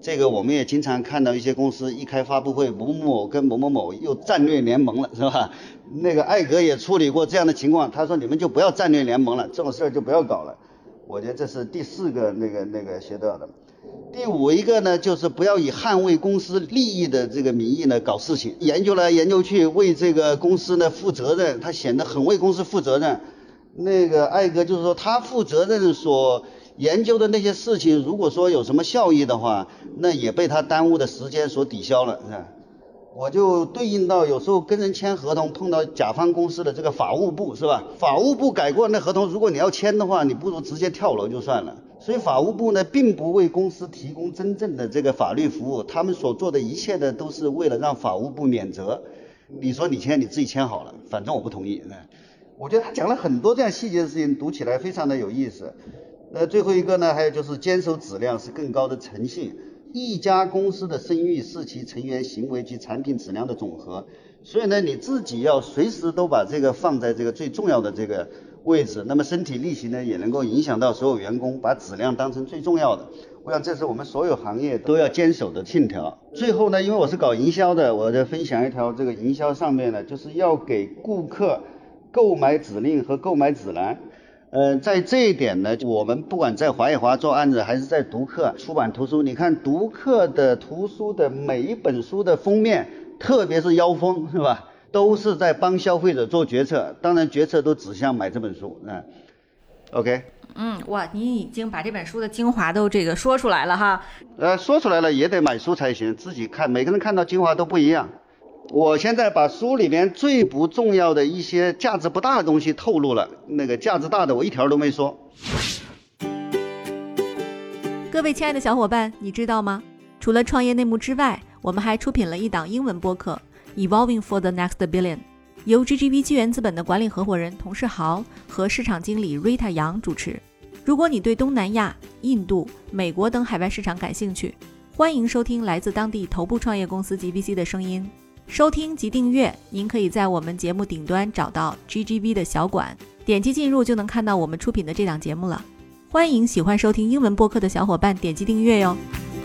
这个我们也经常看到一些公司一开发布会，某某某跟某某某又战略联盟了，是吧？那个艾格也处理过这样的情况，他说你们就不要战略联盟了，这种事儿就不要搞了。我觉得这是第四个那个那个学到的。第五一个呢，就是不要以捍卫公司利益的这个名义呢搞事情，研究来研究去为这个公司呢负责任，他显得很为公司负责任。那个艾格就是说他负责任所研究的那些事情，如果说有什么效益的话，那也被他耽误的时间所抵消了，是吧？我就对应到有时候跟人签合同碰到甲方公司的这个法务部，是吧？法务部改过那合同，如果你要签的话，你不如直接跳楼就算了。所以法务部呢并不为公司提供真正的这个法律服务，他们所做的一切的都是为了让法务部免责。你说你签你自己签好了，反正我不同意。我觉得他讲了很多这样细节的事情，读起来非常的有意思。呃，最后一个呢，还有就是坚守质量是更高的诚信。一家公司的声誉是其成员行为及产品质量的总和，所以呢，你自己要随时都把这个放在这个最重要的这个位置。那么身体力行呢，也能够影响到所有员工，把质量当成最重要的。我想这是我们所有行业都要坚守的信条。最后呢，因为我是搞营销的，我再分享一条这个营销上面呢，就是要给顾客购买指令和购买指南。呃，在这一点呢，我们不管在华野华做案子，还是在读客出版图书，你看读客的图书的每一本书的封面，特别是腰封，是吧？都是在帮消费者做决策，当然决策都指向买这本书。嗯 ，OK。 嗯，哇，你已经把这本书的精华都这个说出来了哈。 呃，说出来了也得买书才行，自己看，每个人看到精华都不一样。我现在把书里面最不重要的一些价值不大的东西透露了，那个价值大的我一条都没说。 各位亲爱的小伙伴，你知道吗？除了创业内幕之外，我们还出品了一档英文播客 Evolving for the Next Billion， 由 G G V 纪元资本的管理合伙人童世豪和市场经理 Rita 杨主持。如果你对东南亚、印度、美国等海外市场感兴趣，欢迎收听来自当地头部创业公司 G V C 的声音。收听及订阅，您可以在我们节目顶端找到 G G V 的小馆，点击进入就能看到我们出品的这档节目了。欢迎喜欢收听英文播客的小伙伴点击订阅哟。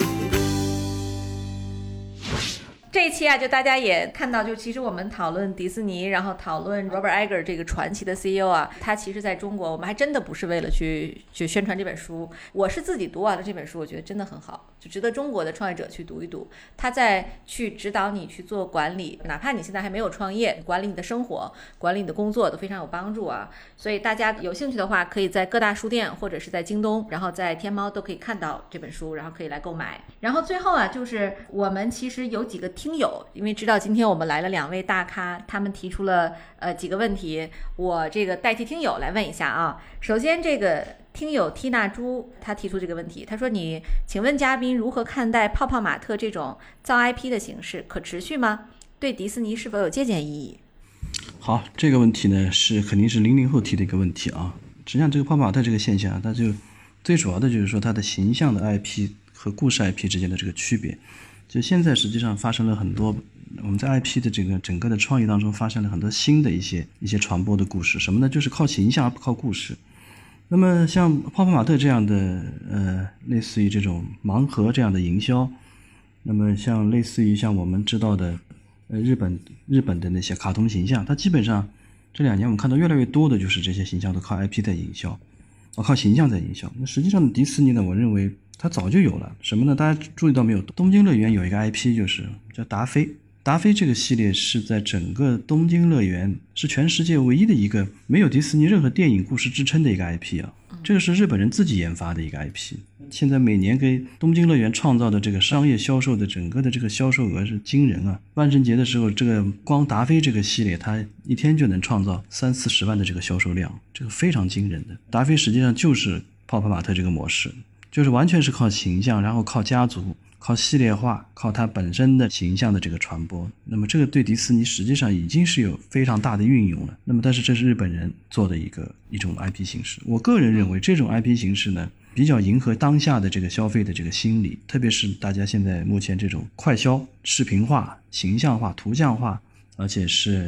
这一期啊，就大家也看到，就其实我们讨论迪士尼，然后讨论 Robert Iger 这个传奇的 C E O 啊，他其实在中国，我们还真的不是为了去去宣传这本书。我是自己读完了这本书，我觉得真的很好，就值得中国的创业者去读一读。他在去指导你去做管理，哪怕你现在还没有创业，管理你的生活，管理你的工作都非常有帮助啊。所以大家有兴趣的话，可以在各大书店或者是在京东，然后在天猫都可以看到这本书，然后可以来购买。然后最后啊，就是我们其实有几个听友，因为知道今天我们来了两位大咖，他们提出了呃几个问题，我这个代替听友来问一下啊。首先这个听友缇娜珠他提出这个问题，他说你请问嘉宾如何看待泡泡玛特这种造 I P 的形式，可持续吗？对迪士尼是否有借鉴意义？ 好，这个问题呢是肯定是零零后提的一个问题啊。实际上这个泡泡玛特这个现象，它就最主要的就是说它的形象的 I P 和故事 I P 之间的这个区别。就现在实际上发生了很多，我们在 I P 的这个整个的创意当中发生了很多新的一些一些传播的故事，什么呢？就是靠形象而不靠故事。那么像泡泡玛特这样的呃，类似于这种盲盒这样的营销，那么像类似于像我们知道的呃日本日本的那些卡通形象，它基本上这两年我们看到越来越多的就是这些形象都靠 I P 在营销，哦靠形象在营销。那实际上迪士尼呢，我认为它早就有了什么呢？大家注意到没有？东京乐园有一个 I P 就是叫达菲，达菲这个系列是在整个东京乐园是全世界唯一的一个没有迪士尼任何电影故事支撑的一个 I P 啊，这个是日本人自己研发的一个 I P， 现在每年给东京乐园创造的这个商业销售的整个的这个销售额是惊人啊！万圣节的时候，这个光达菲这个系列，它一天就能创造三四十万的这个销售量，这个非常惊人的。达菲实际上就是泡泡玛特这个模式。就是完全是靠形象，然后靠家族，靠系列化，靠它本身的形象的这个传播。那么这个对迪士尼实际上已经是有非常大的运用了。那么但是这是日本人做的一个一种 I P 形式。我个人认为这种 I P 形式呢，比较迎合当下的这个消费的这个心理，特别是大家现在目前这种快消、视频化、形象化、图像化，而且是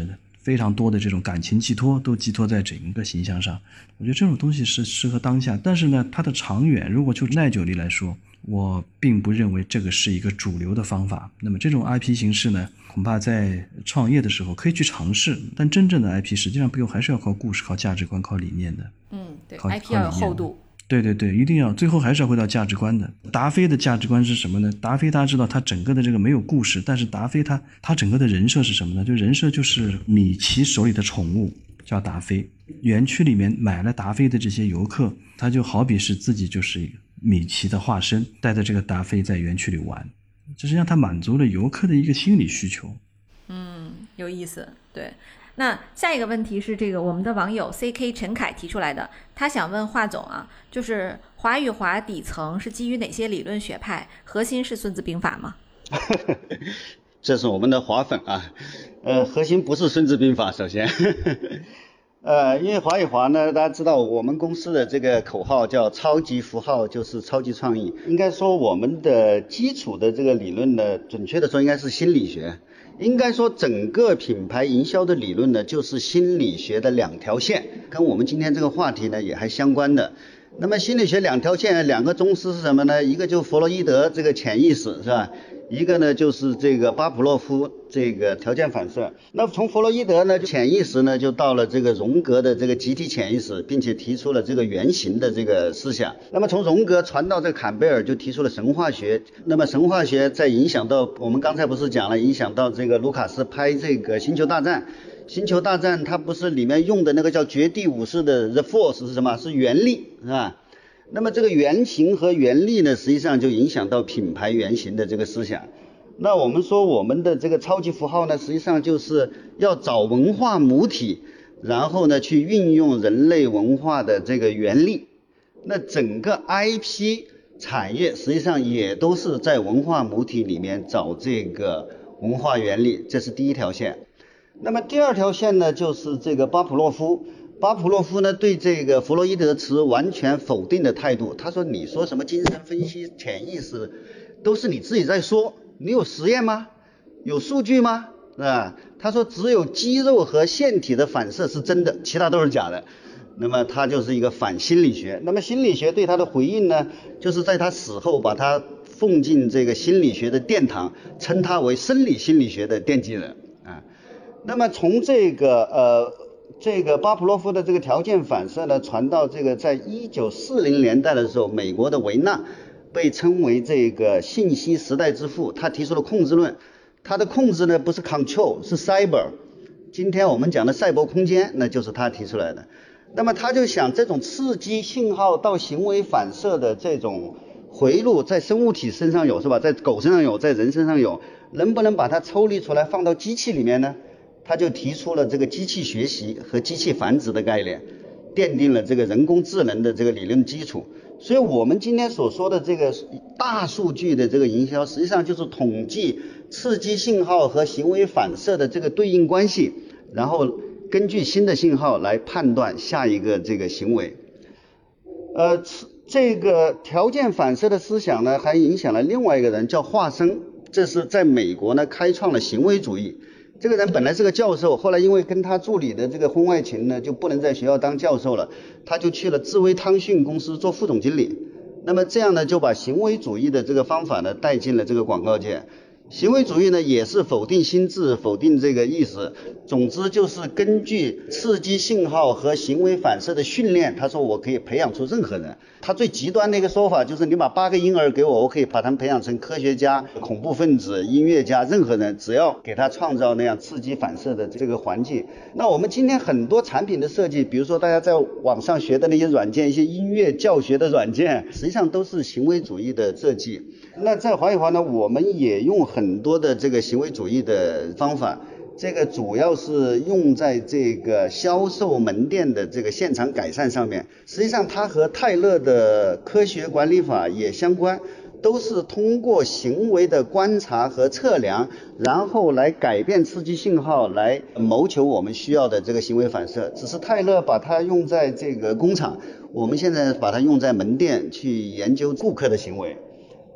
非常多的这种感情寄托都寄托在整个形象上。我觉得这种东西是适合当下，但是呢，它的长远，如果就耐久力来说，我并不认为这个是一个主流的方法。那么这种 I P 形式呢，恐怕在创业的时候可以去尝试，但真正的 I P 实际上背后还是要靠故事、靠价值观、靠理念的。 嗯，对 ，I P 要有厚度。 对对对，一定要，最后还是要回到价值观的。达菲的价值观是什么呢？达菲大家知道，他整个的这个没有故事，但是达菲他他整个的人设是什么呢？就人设就是米奇手里的宠物叫达菲，园区里面买了达菲的这些游客，他就好比是自己就是米奇的化身，带着这个达菲在园区里玩，这实际上他满足了游客的一个心理需求。 嗯，有意思，对。那下一个问题是这个我们的网友 C K 陈凯提出来的，他想问华总啊，就是华与华底层是基于哪些理论学派，核心是孙子兵法吗？ 这是我们的华粉啊，呃，核心不是孙子兵法，首先，呃，因为华与华呢，大家知道我们公司的这个口号叫超级符号就是超级创意，应该说我们的基础的这个理论呢，准确的说应该是心理学。应该说整个品牌营销的理论呢，就是心理学的两条线，跟我们今天这个话题呢也还相关的。那么心理学两条线，两个宗师是什么呢？一个就弗洛伊德这个潜意识，是吧？一个呢就是这个巴甫洛夫这个条件反射。那从弗洛伊德呢潜意识呢就到了这个荣格的这个集体潜意识，并且提出了这个原型的这个思想。那么从荣格传到这个坎贝尔，就提出了神话学。那么神话学再影响到我们刚才不是讲了，影响到这个卢卡斯拍这个星球大战。星球大战它不是里面用的那个叫绝地武士的 The Force 是什么？是原力，是吧？那么这个原型和原力呢，实际上就影响到品牌原型的这个思想。那我们说我们的这个超级符号呢，实际上就是要找文化母体，然后呢去运用人类文化的这个原力。那整个 I P 产业实际上也都是在文化母体里面找这个文化原力，这是第一条线。那么第二条线呢，就是这个巴甫洛夫。巴甫洛夫呢对这个弗洛伊德持完全否定的态度，他说你说什么精神分析、潜意识都是你自己在说，你有实验吗？有数据吗？啊，他说只有肌肉和腺体的反射是真的，其他都是假的。那么他就是一个反心理学。那么心理学对他的回应呢，就是在他死后把他奉进这个心理学的殿堂，称他为生理心理学的奠基人啊。那么从这个呃这个巴甫洛夫的这个条件反射呢，传到这个在一九四零年代的时候，美国的维纳被称为这个信息时代之父，他提出了控制论。他的控制呢不是 control， 是 cyber。今天我们讲的赛博空间，那就是他提出来的。那么他就想，这种刺激信号到行为反射的这种回路，在生物体身上有，是吧？在狗身上有，在人身上有，能不能把它抽离出来放到机器里面呢？他就提出了这个机器学习和机器繁殖的概念，奠定了这个人工智能的这个理论基础。所以我们今天所说的这个大数据的这个营销，实际上就是统计刺激信号和行为反射的这个对应关系，然后根据新的信号来判断下一个这个行为。呃，这个条件反射的思想呢，还影响了另外一个人，叫华生，这是在美国呢开创了行为主义。这个人本来是个教授，后来因为跟他助理的这个婚外情呢，就不能在学校当教授了，他就去了智威汤逊公司做副总经理。那么这样呢，就把行为主义的这个方法呢带进了这个广告界。行为主义呢也是否定心智，否定这个意识，总之就是根据刺激信号和行为反射的训练，他说我可以培养出任何人。他最极端的一个说法就是你把八个婴儿给我，我可以把他们培养成科学家、恐怖分子、音乐家，任何人只要给他创造那样刺激反射的这个环境。那我们今天很多产品的设计，比如说大家在网上学的那些软件，一些音乐教学的软件，实际上都是行为主义的设计。那在华与华呢，我们也用很多的这个行为主义的方法，这个主要是用在这个销售门店的这个现场改善上面。实际上它和泰勒的科学管理法也相关，都是通过行为的观察和测量，然后来改变刺激信号，来谋求我们需要的这个行为反射。只是泰勒把它用在这个工厂，我们现在把它用在门店去研究顾客的行为。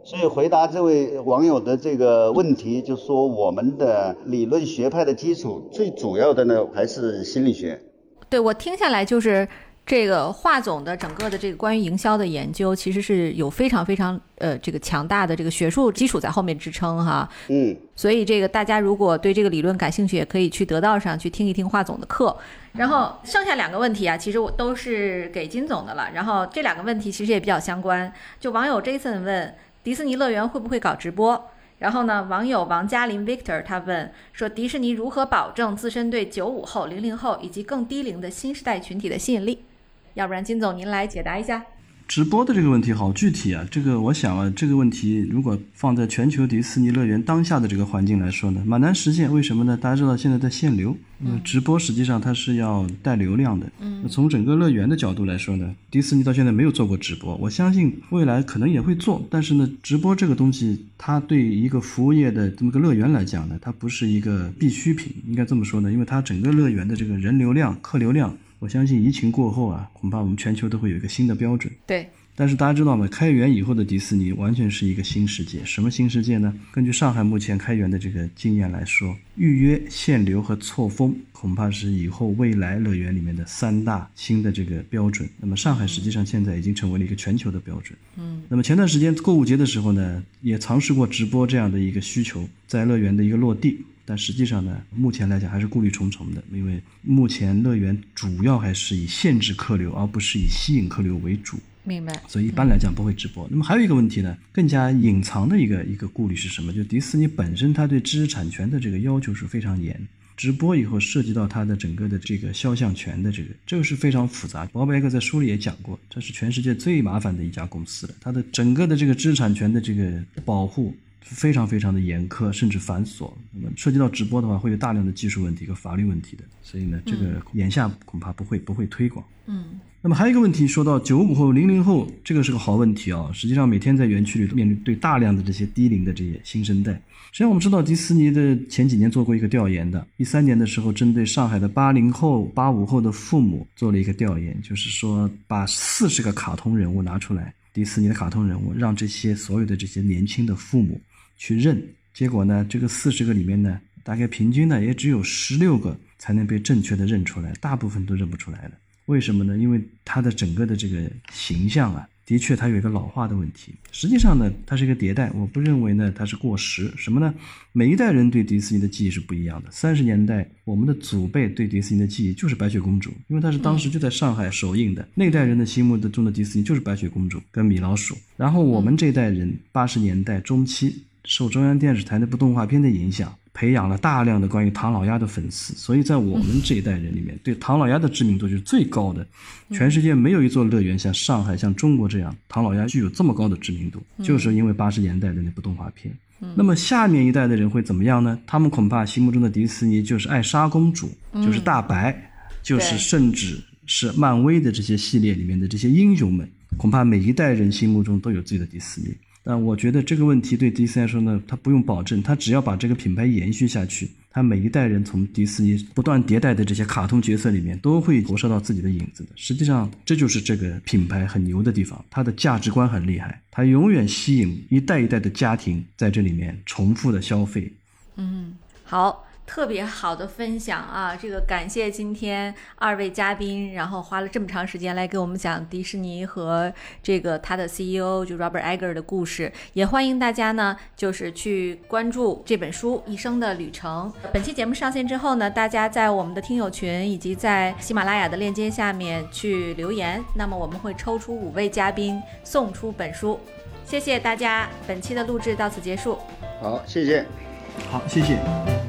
所以回答这位网友的这个问题，就是说我们的理论学派的基础最主要的呢还是心理学。 对，我听下来就是这个华总的整个的这个关于营销的研究，其实是有非常非常呃这个强大的这个学术基础在后面支撑哈。 嗯， 所以这个大家如果对这个理论感兴趣，也可以去得道上去听一听华总的课。然后剩下两个问题啊，其实我都是给金总的了。然后这两个问题其实也比较相关。就网友 Jason 问迪士尼乐园会不会搞直播？然后呢，网友王嘉林 Victor 他问说，迪士尼如何保证自身对九五后、零零后以及更低龄的新时代群体的吸引力？要不然金总您来解答一下。 直播的这个问题好具体啊，这个我想啊，这个问题如果放在全球迪士尼乐园当下的这个环境来说呢，蛮难实现。为什么呢？大家知道现在在限流，嗯，直播实际上它是要带流量的。嗯，从整个乐园的角度来说呢，迪士尼到现在没有做过直播，我相信未来可能也会做，但是呢，直播这个东西，它对一个服务业的这么个乐园来讲呢，它不是一个必需品，应该这么说呢，因为它整个乐园的这个人流量、客流量。我相信疫情过后啊，恐怕我们全球都会有一个新的标准。 对， 但是大家知道吗？开园以后的迪士尼完全是一个新世界。什么新世界呢？根据上海目前开园的这个经验来说，预约、限流和错峰恐怕是以后未来乐园里面的三大新的这个标准。那么上海实际上现在已经成为了一个全球的标准。嗯，那么前段时间购物节的时候呢，也尝试过直播这样的一个需求，在乐园的一个落地。但实际上呢，目前来讲还是顾虑重重的，因为目前乐园主要还是以限制客流，而不是以吸引客流为主。 明白。 所以一般来讲不会直播。嗯、那么还有一个问题呢，更加隐藏的一个一个顾虑是什么？就迪士尼本身它对知识产权的这个要求是非常严。直播以后涉及到它的整个的这个肖像权的这个，这个是非常复杂。鲍勃艾格在书里也讲过，这是全世界最麻烦的一家公司了。它的整个的这个知识产权的这个保护非常非常的严苛，甚至繁琐。那么涉及到直播的话，会有大量的技术问题和法律问题的。所以呢，这个眼下恐怕不会不会推广。嗯。那么还有一个问题，说到九五后、零零后，这个是个好问题啊。实际上每天在园区里面对大量的这些低龄的这些新生代。实际上我们知道迪士尼的前几年做过一个调研的，一三年的时候针对上海的八零后、八五后的父母做了一个调研，就是说把四十个卡通人物拿出来，迪士尼的卡通人物，让这些所有的这些年轻的父母去认。结果呢，这个四十个里面呢，大概平均呢也只有十六个才能被正确的认出来，大部分都认不出来了。为什么呢？因为它的整个的这个形象啊，的确它有一个老化的问题。实际上呢，它是一个迭代，我不认为呢它是过时。什么呢？每一代人对迪士尼的记忆是不一样的。三十年代我们的祖辈对迪士尼的记忆就是白雪公主，因为它是当时就在上海首映的，那代人的心目中的迪士尼就是白雪公主跟米老鼠。然后我们这代人八十年代中期受中央电视台那部动画片的影响，培养了大量的关于唐老鸭的粉丝，所以在我们这一代人里面，对唐老鸭的知名度就是最高的。全世界没有一座乐园像上海、像中国这样，唐老鸭具有这么高的知名度，就是因为八十年代的那部动画片。那么下面一代的人会怎么样呢？他们恐怕心目中的迪士尼就是艾莎公主，就是大白，就是甚至是漫威的这些系列里面的这些英雄们，恐怕每一代人心目中都有自己的迪士尼。但我觉得这个问题对迪士尼来说呢，它不用保证，它只要把这个品牌延续下去，它每一代人从迪士尼不断迭代的这些卡通角色里面都会投射到自己的影子的。实际上这就是这个品牌很牛的地方，它的价值观很厉害，它永远吸引一代一代的家庭在这里面重复的消费。 嗯，好，特别好的分享啊！这个感谢今天二位嘉宾，然后花了这么长时间来给我们讲迪士尼和这个他的 C E O 就 Robert Iger 的故事。也欢迎大家呢，就是去关注这本书《一生的旅程》。本期节目上线之后呢，大家在我们的听友群以及在喜马拉雅的链接下面去留言，那么我们会抽出五位嘉宾送出本书。谢谢大家，本期的录制到此结束。 好，谢谢。 好，谢谢。